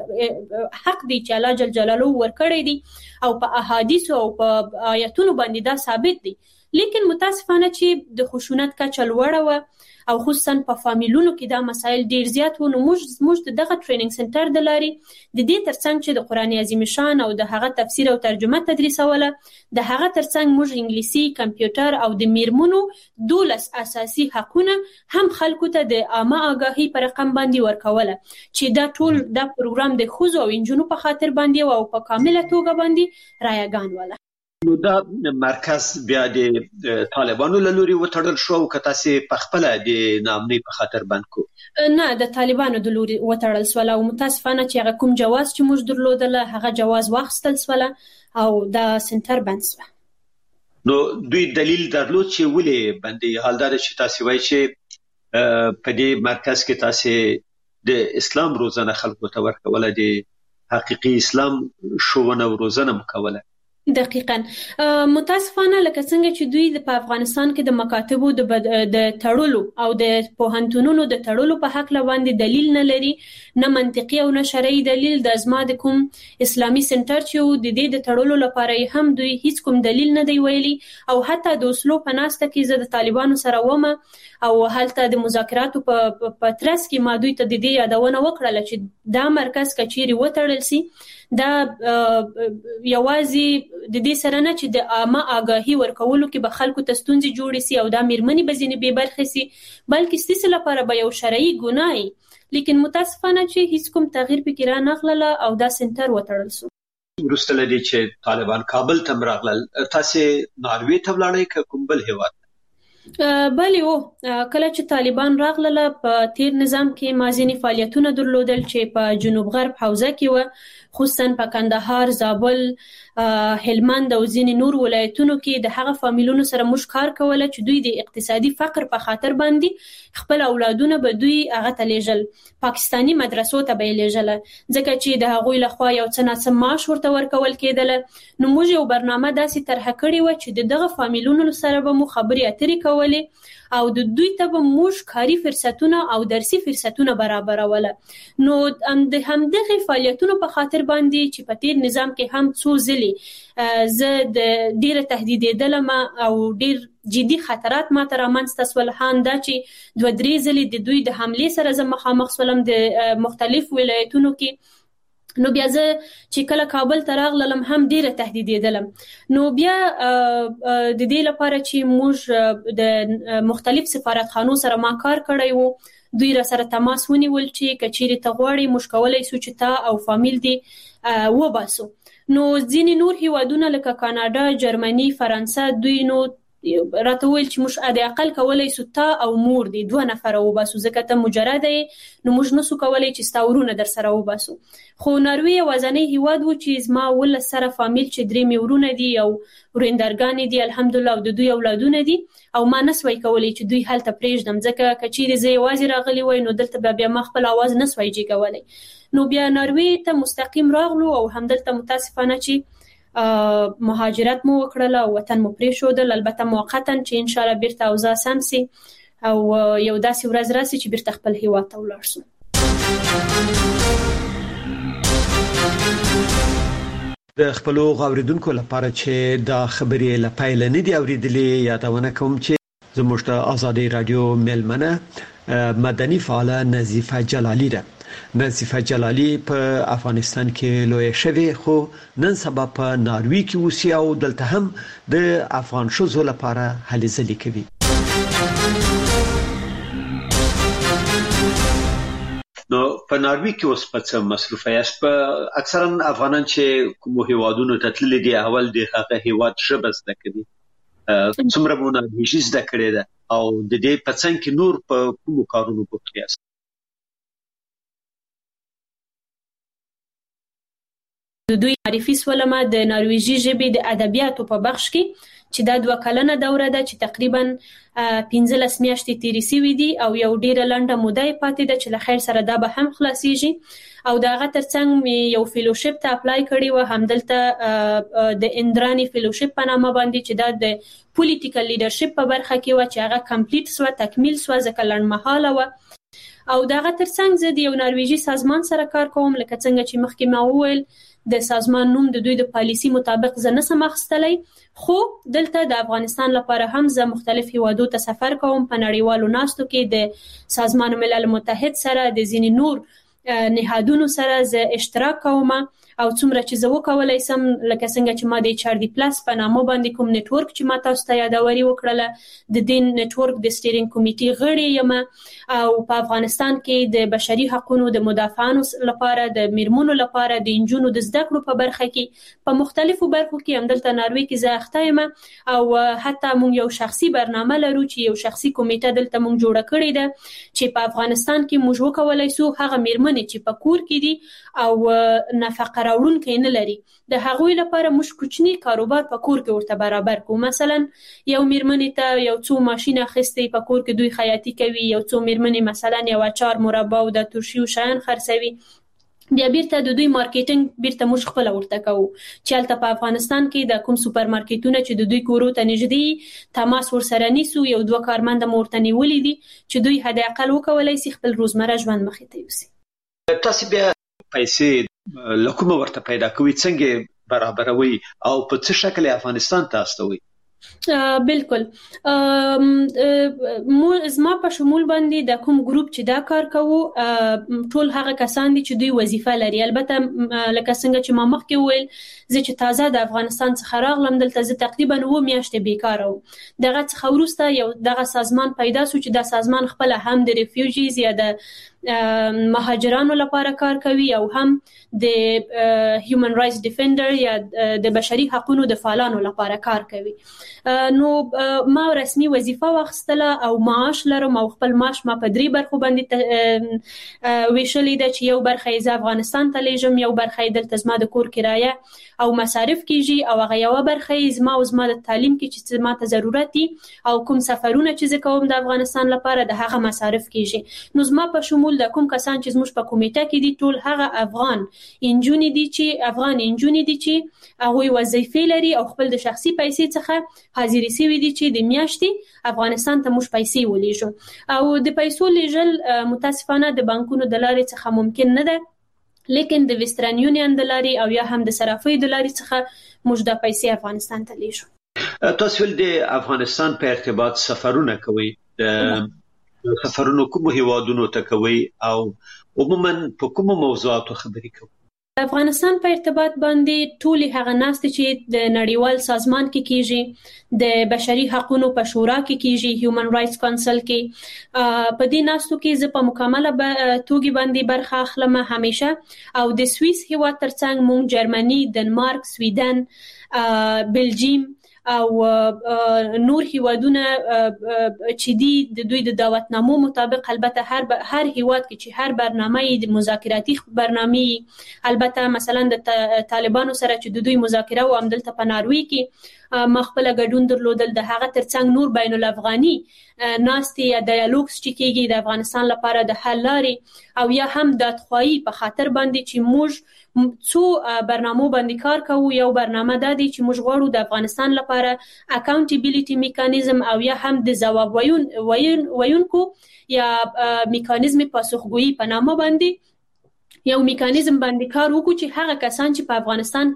حق دی چې الله جل جلاله ورکړی دی او په احادیث او په آیاتونو باندې دا ثابت دی. لیکن متاسفانه چې د خشونت کچه لوړه و او خصوصا په فامیلونو کې دا مسایل ډیر زیات و، نو موږ موږ دغه ټریننګ سنټر د لاري د دې ترڅنګ چې د قران عظیم شان او د هغه تفسیر او ترجمه تدریسوله، د هغه ترڅنګ موږ انګلیسي، کمپیوټر او د میرمنو دولس اساسي حقونه هم خلکو ته د عامه آگاهی پر رقم باندې ورکوله چې دا ټول دا پروګرام د خوځو او انجونو په خاطر باندې او په کامله توګه باندې رایگان وله. نو دا مرکز بیا د طالبانو له لوري وتړل شو او که تاسو په خپل د نامنۍ په خاطر بند کو؟ نه، د طالبانو د لوري وتړل سول او متاسفانه چې هغه کوم جواز چې موږ درلودل هغه جواز واخیستل سول او دا سنټر بند سو. نو دوی دلیل درلود چې ولې بندي؟ حالدار چې تاسو وایي چې په دې مرکز کې تاسو د اسلام روزنه خلکو ته ورکوله، د حقيقي اسلام شوونه او روزنه مکوله. دقیقاً متاسفانه لکه څنګه چې دوی په افغانستان کې د مکاتبو د د تړلو او د پوهنتونونو د تړلو په حق لوندې دلیل نه لري، نه منطقي او نه شرعي دلیل. د ازما د کوم اسلامي سنټر چې د دې د تړلو لپاره هم دوی هیڅ کوم دلیل نه دی ویلي، او حتی د اوسلو په ناسته کې زه د طالبانو سره ومه او هلته د مذاکراتو په پترس کې ما دوی ته د دې یادونه وکړه چې دا مرکز کچيري وتړل سي. دا یوازې د دې سره نه چې د عامه آگاهی ورکولو کې به خلکو ته ستونزې جوړې سي او دا میرمنې به ځینې بې برخې سي، بلکې ستاسو لپاره به یو شرعي ګناه وي. لیکن متاسفانه چې هیڅ کوم تغییر پکې را نغله او دا سنټر وتړل سو. وروسته لدی چې طالبان کابل ته راغلل، تاسو ناروې ته ولاړئ که کوم بل هیواد؟ بلی او کله چې طالبان راغله په تیر نظام کې ما ځینې فعالیتونه درلودل چې په جنوب غرب حوزه کې و، خصوصا په کندهار، زابل، هلمند او ځینې نور ولایتونو کې د هغه فامیلونو سره موږ کار کوله چې دوی د اقتصادي فقر په خاطر باندې خپل اولادونه به دوی هغه ته لیږل، پاکستانی مدرسو ته به یې لیږله، ځکه چې د هغوی لخوا یو څه ناڅه معاش ورته ورکول کېدله. نو موږ یو برنامه داسې طرحه کړې وه چې د دغه فامیلونو سره به مو خبرې اترې کولې او د دوی ته به موږ کاري فرصتونه او درسي فرصتونه برابروله. نو د همدغه فعالیتونو په خاطر باندې چې په تیر نظام کې هم څو ځلې زه د ډیره تهدیدېدلم او ډیر جدي خطرات ما ته رامنځته سول، هم دا چې دوه درې ځلې د دوی د حملې سره زه مخامخ سولم د مختلف ولایتونو کې. نو بیا زه چې کله کابل ته راغلم هم ډیره تهدیدېدلم. نو بیا د دې لپاره چې موږ د مختلف سفارتخانو سره ما کار کړی وو، دوی را سره تماس ونیول چې کچېرې ته غواړي موږ کولی سو چې تا او فامیل دی وباسو. نو ځینې نور هیوادونه لکه کاناډا، جرمني، فرانسه دوی نو راته ویل چې موږ د اقل کولای سو تا او مور دي دوه نفر وباسو ځکه ته مجرد نو موږ نسو کولای چې ستاورونه در سره وباسو. خو ناروی وزنی هیواد و چې زما ول سره فامیل چې درې میورونه دي او ورندرګان دي الحمدلله او د دوی اولادونه دي او ما نسوي کولای چې دوی حالت پرېږدم ځکه کچې زه یوازې راغلی وای نو دلته بیا ما خپل आवाज نسوي جی کولای. نو بیا ناروی ته مستقیم راغلو او همدلته متاسفانه چې مهاجرت مو وکړل او وطن مو پرېښودل، البته موقتا چې ان شاء الله بیرته اوضاع سم سي او یو داسې ورځ راسي چې بیرته خپل هیواد ته ولاړ شو. د خپل غوړیدونکو لپاره چې دا خبرې لپاره نه دی اوریدلې یادونه کوم چې زموږ د آزادۍ رادیو ملمنه مدني فعاله نظیفه جلالی ده. نظیفه جلالی په افغانستان کې لوی شوی خو نن سبا په ناروی کې اوسي او دلته هم د افغان شوزو لپاره هلې ځلې کوي. نو په ناروی کې اوس په څه مصروفه یاست؟ په اکثرا افغانان چې کوم هیوادونو ته تللي دي اول د هغه هیواد ژبه زده کوي، څومره مو نارویجي زده کړې ده او د دې په څنګ کې نور په کومو کارونو بوخت یاست؟ د دوی معرفي سولمه د نارویجي ژبې د ادبیاتو په بخش کې چې دا دوه کلنه دوره ده چې تقریبا پنځلس میاشتې تیرې شوې دي او یو ډیره لنډه موده پاتې ده چې له خیر سره دا به هم خلاصيږي او داغه ترڅنګ یو فیلوشپ ته اپلای کړی و همدلته د اندرانی فیلوشپ په نامه باندې چې دا د پولیټیکل لیډرشپ په برخه کې و چې هغه کمپلیټ سو تکمیل سو ځکه لړمحاله و او داغه ترڅنګ زه د یو نارویجي سازمان سره کار کوم لکه څنګه چې مخکې ما وویل د سازمان نوم د دوی د پالیسی مطابق زه نسم اخیستلی خو دلته د افغانستان لپاره هم زه مختلف هیوادو ته سفر کوم په نړیوالو ناستو کې د سازمان ملل متحد سره د ځینې نور نهادونو سره زه اشتراک کوم او څومره چې زه وکولای سم لکه څنګه چې ما د ایچ ار ډي پلس په نامه باندې کوم نتورک چې ما تاسو ته یادوري وکړله د دې نتورک د سټیرینګ کمیټې غړی یم او په افغانستان کې د بشري حقوقو د مدافعانو لپاره د میرمنو لپاره د انجونو د زده کړو په برخه کې په مختلفو برخو کې همدلته ناروی کې زه اخته یم او حتی موږ یو شخصي برنامه لرو چې یو شخصي کمیټه دلته موږ جوړه کړې ده چې په افغانستان کې موږ وکولای سو هغه میرمنې چې په کور کې دي او نفقه راوړون کې نه لري د هغوی لپاره موږ کوچنی کاروبار په کور کې ورته برابر کوو. مثلا یو میرمنې ته یو څو ماشين اخیستې په کور کې دوی خیاطي کوي، یو څو میرمنې مثلا یو اچار مربا او د ترشي او شیان خرڅوي، بیا بیرته د دوی مارکیټینګ بیرته موږ خپل ورته کوو چې البته په افغانستان کې د کوم سوپر مارکیټونه چې د دوی کورو ته نږدې تماس ورسره نیسو یو دوه کارمند مورته نیولې دي چې دوی حد اقل وکولای شي خپل روزمره ژوند مخې ته یوسي. تاسو بیا پیسې لکومه ورته پیدا کوي څنګه برابروي او په څه شکل افغانستان ته استوي؟ بالکل مو زما په شمول باندې د کوم ګروپ چې دا کار کوو ټول هغه کسان دي چې دوی وظیفه لري. البته لکه څنګه چې ما مخکې وویل زه چې تازه د افغانستان څخه راغلم دلته زه تقریبا و میاشتې بیکاره وم. دغه څخه وروسته یو دغه سازمان پیدا شو چې دا سازمان خپل هم د ریفیوجیز یا د مهاجرانو لپاره کار کوي او هم د هیومن رائټس ډیفندر یا د بشري حقوقو د فعالانو لپاره کار کوي. نو ما رسمي وظیفه واخیستله او معاش لرم او خپل معاش ما په درې برخو باندې ویشلې ده چې یو برخه یې افغانستان ته لیږم، یو برخه یې دلته زما د کور کرایه او مصارف کیږي او هغه یو برخه یې زما او زما د تعلیم کې چې ما ته ضرورت دي او کوم سفرونه چې زه کوم د افغانستان لپاره د هغه مصارف کیږي. نو زما په شمول د کوم کسان چې زموږ په کمیټه کې دي ټول هغه افغان انجونې دي چې افغان انجونې دي چې هغه وظیفه لري او خپل د شخصي پیسې څخه حاضرې سوي دي چې د میاشتې افغانستان ته موږ پیسې ولېږو او د پیسو لیږل متاسفانه د بانکونو د لارې څخه ممکن نه ده، لیکن د وسترن یونین د لارې او یا هم د صرافۍ د لارې څخه موږ د پیسې افغانستان ته لیږو. تاسو ول د افغانستان په ارتباط سفرونه کوي، د سفرونو کوم هیوادونو ته کوي او عموما په کوم موضوعاتو خبرې کوي؟ د افغانستان په ارتباط باندې ټولې هغه ناستې چې د نړیوال سازمان کې کیږي، د بشري حقوقو په شورا کې کیږي، هیومن رائټس کونسل کې، په دې ناستو کې زه په مکمله توګه باندې برخه اخلم همیشه او د سویس هیواد ترڅنګ مونږ جرمني، دنمارک، سویډن، بلجیم او نور هیوادونه چې دی د دوی د دعوتنامو مطابق البته هر ب... هر هیواد کې چې هر برنامه د مذاکراتی برنامه البته مثلا د طالبانو سره چې د دوی مذاکره و همدلته په ناروی کې مخبل ګډون درلودل د هغه ترڅنګ نور بین الافغاني ناستي یا ډایالوګز چې کېږي د افغانستان لپاره د حل لارې او یا هم د تخوایي په خاطر باندې چې موږ څو برنامو باندې کار کوو. یو برنامه دا دی چې موږ غواړو د افغانستان لپاره اکاونټیبیلیټي میکانیزم او یا هم د ځواب ویون ویونکو یا میکانیزم پاسخګویي په نامه باندې یو میکانیزم باندې کار وکړو چې هغه کسان چې په افغانستان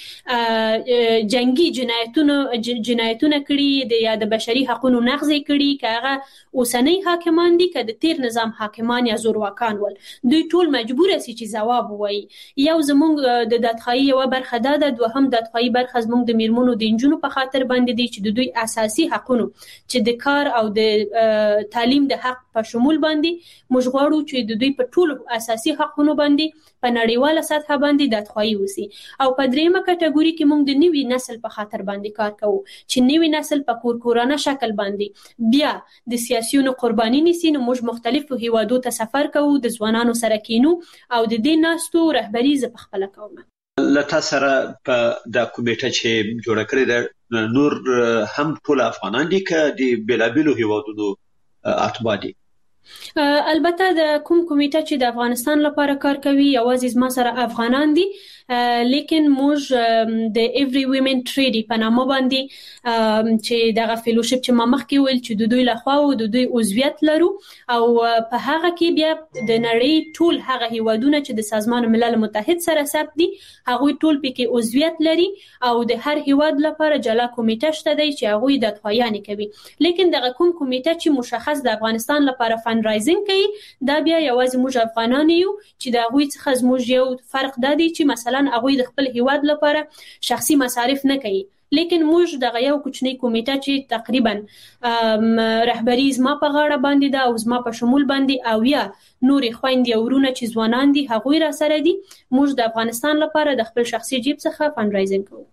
کې جنگي جنایتونه جنایتونه کړي دي یا د بشري حقوقو نقض کړي کاغه اوسنۍ حاکمان دي که د تیر نظام حاکمان یا زورواکان ول دوی ټول مجبور سي چې جواب وایي. یو زمونږ د دادخواهي یو برخه ده د دوهم دادخواهي برخه زمونږ د میرمنو د انجونو په خاطر باندې دي چې د دوی اساسي حقوقو چې د کار او د تعلیم د حق په شمول باندې موږ غواړو چې د دوی په ټول اساسي حقوقو باندې په نړیواله سطح باندې د تخوایي وسی. او په دریمه کټګوري کې موږ د نوي نسل په خاطر باندې کار کوو چې نوي نسل په کورکورانه شکل باندې بیا د سیاسيونو قرباني نيسي. نو موږ مختلفو هیوادو ته سفر کوو د ځوانانو سره کینو او د دې ناستو رهبری ز په خپل کوم. لته سره په د کمیټه چې جوړ کړی د نور هم ټول افغانان دي که د بلابلو هیوادونو اتباع دي. البته د کوم کمیټه چې د افغانستان لپاره کار کوي یوازې زما سره افغانان دي لیکن موږ د ایوری ویمن ټریډي په نامه باندې چې دغه فیلوشپ چې ما مخکې ویل چې د دوی لخوا او د دوی عضویت لرو او په هغه کې بیا د نړۍ ټول هغه هیوادونه چې د سازمان ملل متحد سره ثبت دي هغه ټول پکې عضویت لري او د هر هیواد لپاره جلا کمیټه شته دی چې هغه د تخویانه کوي. لیکن دغه کوم کمیټه چې مشخص د افغانستان لپاره فند رایزینګ کوي دا بیا یوازې موږ افغانان یو چې دا غوي څخه زموږ یو فرق دی چې مثلا هغه د خپل هیواد لپاره شخصي مصارف نه کوي لیکن موږ دغه یو کوچنی کمیټه چې تقریبا رهبری زما په غاړه باندې دا او زما په شمول باندې او یا نورې خويندې او ورونه چې ځوانان دي هغه را سره دي موږ د افغانستان لپاره د خپل شخصي جیب څخه فند رایزینګ کوو.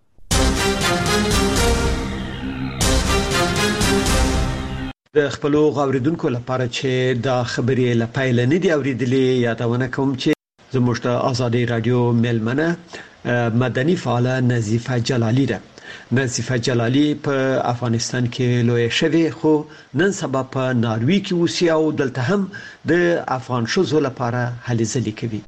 د خپل غوړیدونکو لپاره چې دا خبرې لپاره نه دی اوریدلې یادونه کوم چې زموږ د آزادي رادیو ملمنه مدني فعاله نظیفه جلالی ده. نظیفه جلالی په افغانستان کې لوی شوی خو نن سبا په ناروی کې اوسي او دلته هم د افغان شوزو لپاره هلې ځلې کوي.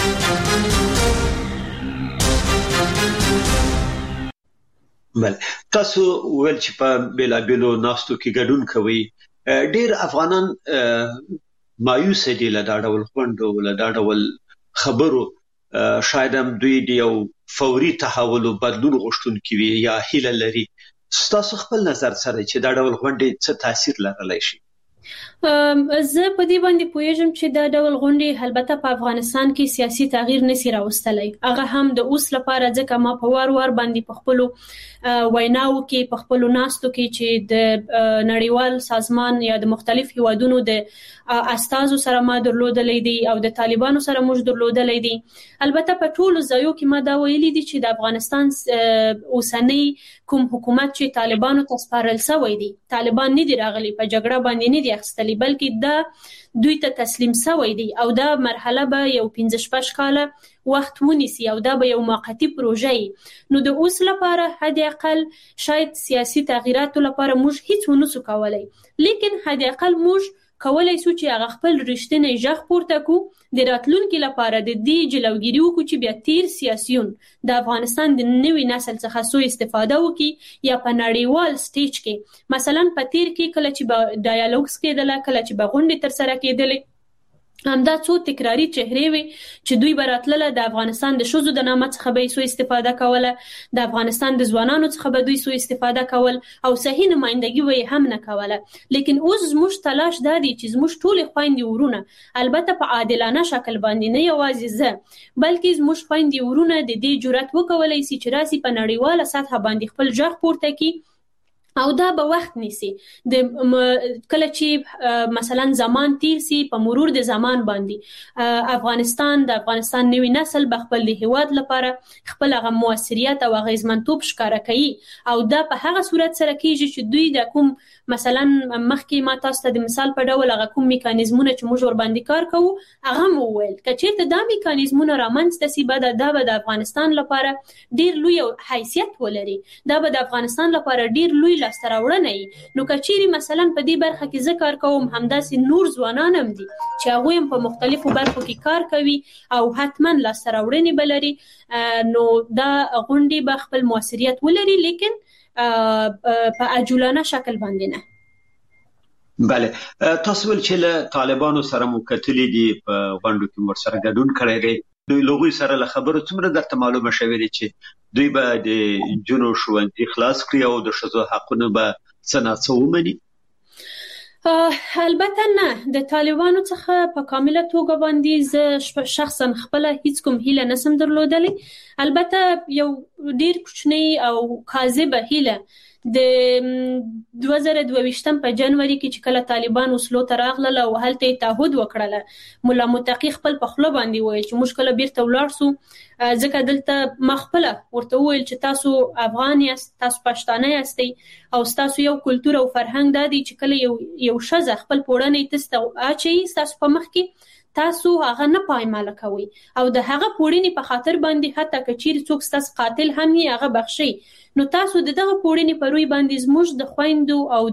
بل تاسو ول چې په بلابلو ناستو کې ګډون کوي ډیر افغانان مایوس دي له دا ډول خوندو له دا ډول خبرو شاید هم دوی د یو فوري تحول او بدلون غوښتونکي وي یا هیله لري. تاسو خپل نظر سره چې دا ډول غونډې څه تاثیر لرلی شي؟ زه په دې باندې پوهیږم چې دا ډول غونډې البته په افغانستان کې سیاسي تغییر نشي راوستلی هغه هم د اوس لپاره ځکه ما په وار وار باندې په خپل ویناو کې په خپل ناستو کې چې د نړیوال سازمان یا د مختلف هیوادونو د استازو سره ما درلودلې دي او د طالبانو سره موږ درلودلې دي. البته په ټولو ځایو کې ما دا ویلي دي چې د افغانستان اوسنۍ کوم حکومت چې طالبانو ته سپارل شوی دی طالبان نه دي راغلي په جګړه باندې نه دي اخستلي بلکې دا دوی ته تسلیم شوی دی او دا مرحله به یو پنځه شپږ کاله وخت ونیسي او دا به یو موقتی پروژه نو د اوس لپاره حد اقل شاید سیاسي تغییراتو لپاره موږ هیڅ ونسو کولای لیکن حد اقل موږ کولای شو چې هغه خپل رښتینی ژغ پورته کو د راتلونکو لپاره د دې جلوګیری وکړو چې بیا تیر سیاسيون د افغانستان د نوي نسل څخه سو استفاده وکړي یا په نړیوال سټیج کې مثلا په تیر کې کله چې به ډایالوګز کېدل کله چې به غونډې تر سره کېدل همدا څو تکراری چهرې وي چې دوی براتله د افغانستان د شوزو د نامه څخه به سو استفاده کوله د افغانستان د ځوانانو څخه به دوی سو استفاده کول او صحیح نمائندګي وي هم نه کوله لیکن اوس زموږ تلاش دادی چې زموږ ټول خويندې ورونه البته په عادلانه شکل باندې نه یوازې زه بلکې زموږ خويندې ورونه د دې جرأت وکولای شي چې راسي په نړیواله سطح باندې خپل ژغ پورته کړي او دا به وخت نیسي د کله چې مثلا زمان تیر سي په مرور د زمان باندې افغانستان د افغانستان نوی نسل به خپل د هیواد لپاره خپل هغه موثریت او اغیزمنتوب ښکاره کوي او دا په هغه صورت سره کیږي چې دوی د کوم مثلا مخکې ما تاسو ته د مثال په ډول هغه کوم میکانیزمونه چې موږ ور باندې کار کوو هغه مو ویل کچېرته دا میکانیزمونه رامنځته سي به دا به د افغانستان لپاره ډیر لوی حیثیت ولري دا به د افغانستان لپاره ډیر لوی لاسته راوړنه نو کچېری مثلا په دې برخه کې ذکر کوم همداسې نور ځوانان هم دي چې هغه هم په مختلفو برخو کې کار کوي او حتما لاسته راوړنې بلري نو دا غونډې به خپل موثریت ولري لیکن په عجولانه شکل باندې نه. بله تاسو ول چې له طالبانو سره مو کتلې دي په غونډو کې ور سره ګډون کړی دی دوی لوګي سره له خبرو څومره درته معلومه شوې ده چې دوی به د جنو ښوونځي خلاص کړي او د ښځو حقونه به څنګه څومني؟ البته نه د طالبانو څخه په کامله توګه باندې زه شخصا خپل هیڅ کوم هیله نسم درلودلې البته یو ډیر کوچنی او کاذبه هیله د دوه زره دوه ویشتم په جنوري کې چې کله طالبان وسلو ته راغلل او هلته تعهد وکړل مولا متقی خپل په خپل باندې وایي چې موږ کله بیرته ولاړ سو ځکه دلته مخبله ورته ویل چې تاسو افغان یاست تاسو پښتانه یاستئ او تاسو یو کلچر او فرهنګ دادی چې کله یو یو شزه خپل پوړنې تاسو اچي تاسو په مخ کې تاسو هغه نه پایماله کوي او د هغه پوړنې په خاطر باندې حتی کچیر څوک تاسو قاتل هم یې هغه بخشي نو تاسو دغه پوړنې په روی باندې زموږ د خويندو او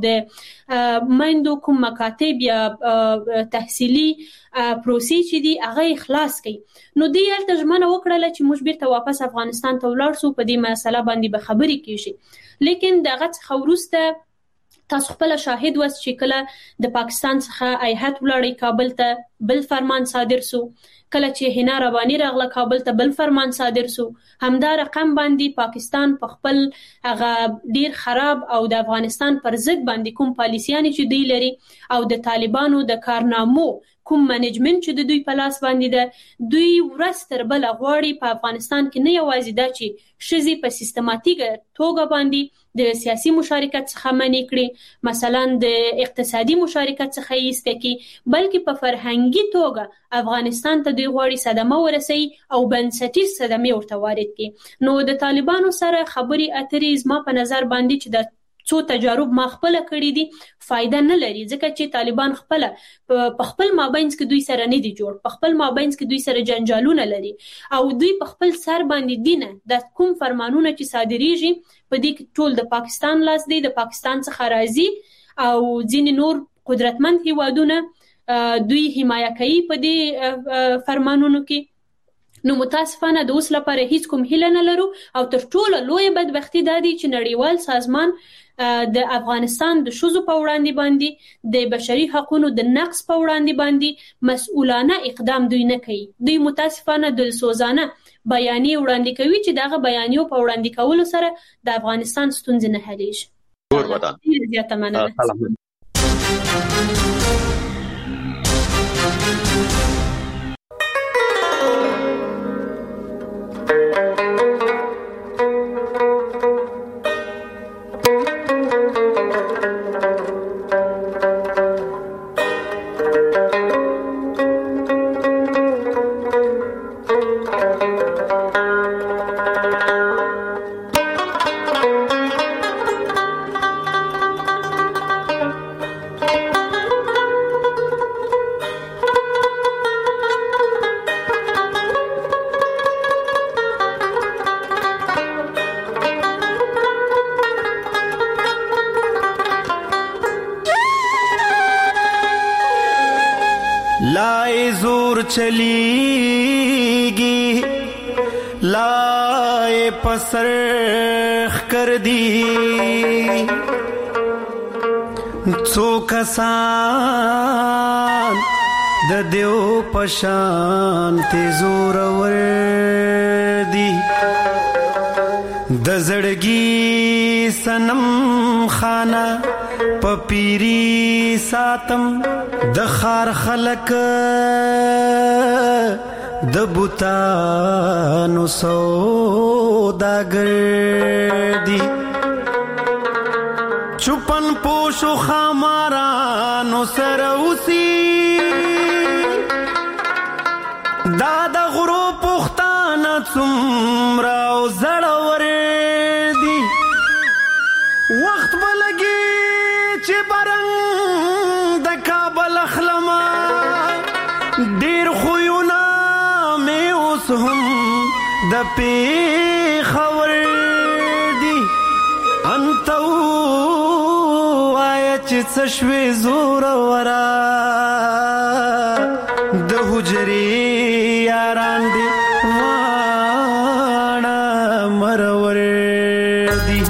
د مایندو کوم مکاتب یا تحصیلي پروسې چې دي هغه اخلاص کړي نو دی هلته ژمنه وکړه چې موږ بیرته واپس افغانستان ته ولاړ شو په دې مسله باندې به خبرې کیږي لیکن دغه څخه وروسته تاسو خپل شاهد واست چې کله د پاکستان څخه ایهات ولاړی کابل ته بل فرمان صادر سو کله چې هینا ربانی راغله کابل ته بل فرمان صادر سو همدا رقم باندې پاکستان په خپل هغه ډیر خراب او د افغانستان پر ضد باندې کوم پالیسیانی چې دی لري او د طالبانو د کارنامو کوم منیجمنت چې د دوی په لاس باندې ده دوی ورستر بل غواړي په افغانستان کې نه یوازې دا چې شذي په سیستماتیک توګه باندې د سیاسي مشارکت څخه منې کړي مثلا د اقتصادي مشارکت څخه یې استکی بلکې په فرهنګي توګه افغانستان ته دوی غواړي صدمه ورسي او بنسټیز صدمه ورته وارد کړي نو د طالبانو سره خبري اترې زما په نظر باندې چې د څو تجارب ما خپل کړی دي فائدہ نه لري ځکه چې طالبان خپل په خپل مابینس کې دوی سره نه دي جوړ په خپل مابینس کې دوی سره جنجالونه لري او دوی په خپل سر باندې دینه د کوم فرمانونه چې صادریږي په دې کې ټول د پاکستان لاس دی د پاکستان څخه راځي او ځین نور قدرتمند هیوادونه دوی حمایه کوي په دې فرمانونو کې نو متاسفانه د اوس لپاره هیڅ کوم هیله نه لرو او تر ټولو لوی بدبختی دا دی چې نړیوال سازمان د افغانستان د شذو په وړاندې باندې د بشري حقوقو د نقض په وړاندې باندې مسؤلانه اقدام دوی نه کوي دوی متاسفانه د سوزانه بیانیه وړاندې کوي چې دغه بیانیو په وړاندې کولو سره د افغانستان ستونزې نه حلیږي ډیر ودان زیاته مننه चलीगी लाए पसरख कर दी सो कसान द देव पशान ते जोरवर दी द जड़गी सनम खाना पपीरी सातम د خار خلق د بوتانو سوداګر دي چپن پوشو خامارانو سره اوسي دا د غرو پختانه څومره او زړور دي وخت بلګي چې برنګ د کابل اخلما ډیر خوونه مې اوس هم د پیښور دي انت وای چې څه شوي زور ورا د حجرې یاران دي واړه مرور دي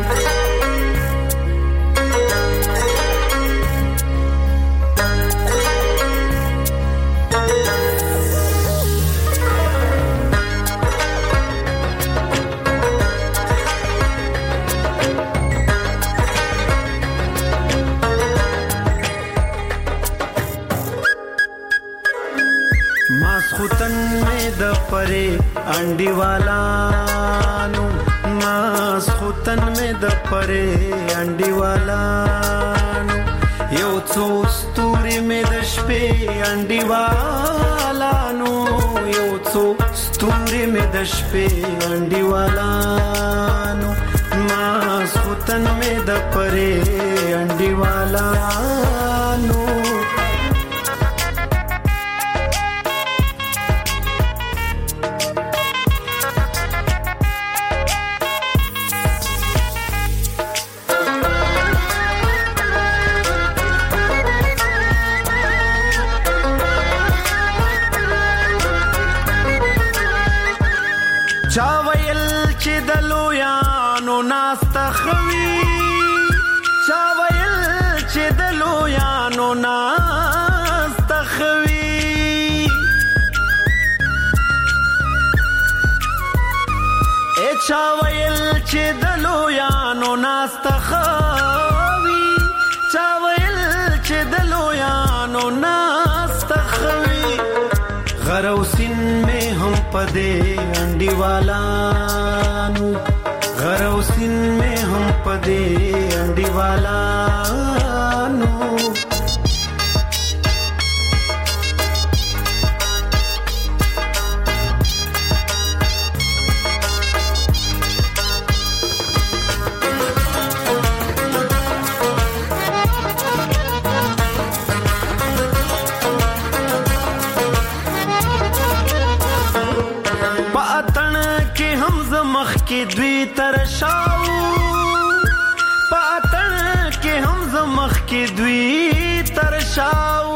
پرے انڈی والانو ماس خوتن میں د پرے انڈی والانو یو څو ستوري میں د شپې انڈی والانو یو څو ستوري میں د شپې انڈی والانو ماس خوتن میں د پرے انڈی والانو چاویل چې د لویانو ناستخوي چاویل چې د لویانو ناستخوي ا چاویل چې د لویانو ناستخوي چاویل چې د لویانو ناستخوي غروسین میں ہم پدے انڈی والانو غروسین میں ہم پدے انڈی والانو کې دوی ترشاو پاتن کې هم زمخ کې دوی ترشاو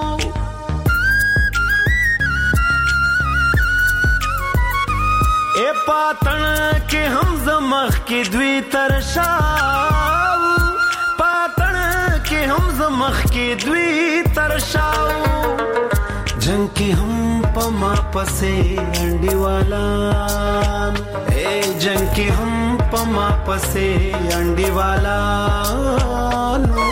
اے پاتن کې هم زمخ کې دوی ترشاو پاتن کې هم زمخ کې دوی ترشاو جنگ کې هم پما پسې انډي والا اے جنگ کې هم پما پسې انډي والا نو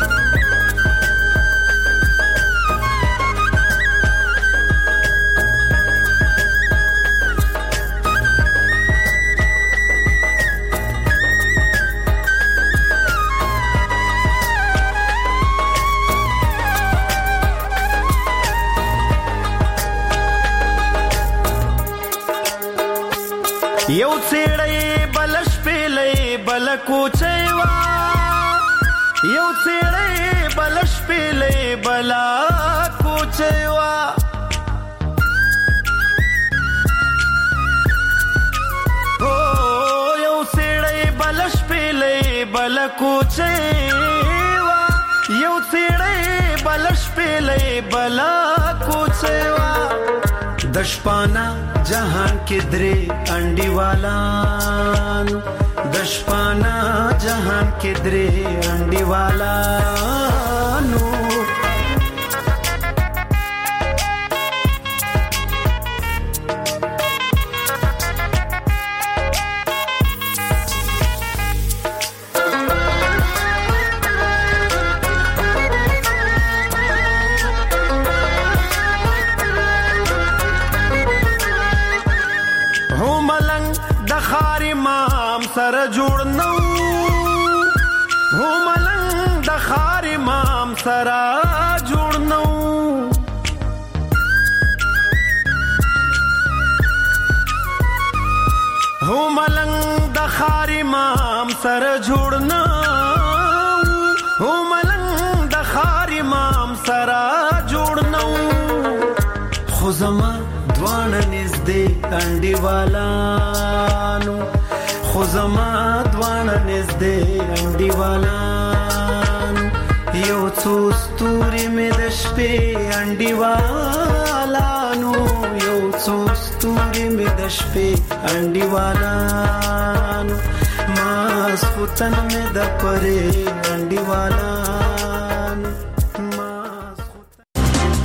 یو څېړې بلش پېلې بل کوچېوا یو څېړې بلش پېلې بل کوچېوا او یو څېړې بلش پېلې بل کوچېوا یو څېړې بلش پېلې بل کوچېوا دشپانا जहान के द्रे अंडी वाला दशपाना जहान के द्रे अंडी वाला नो سر جوړ نو هو ملنګ د خار امام سره جوړ نو هو ملنګ د خار امام سره جوړ نو هو ملنګ د خار امام سره جوړ نو خو زما دوانه نږدې انډیوالانو خو زما دوانه نږدې انډیوالانو یو څو ستوري مې د شپې انډیوالانو یو څو ستوري مې د شپې انډیوالانو ماسخوتن مې د پرې انډیوالانو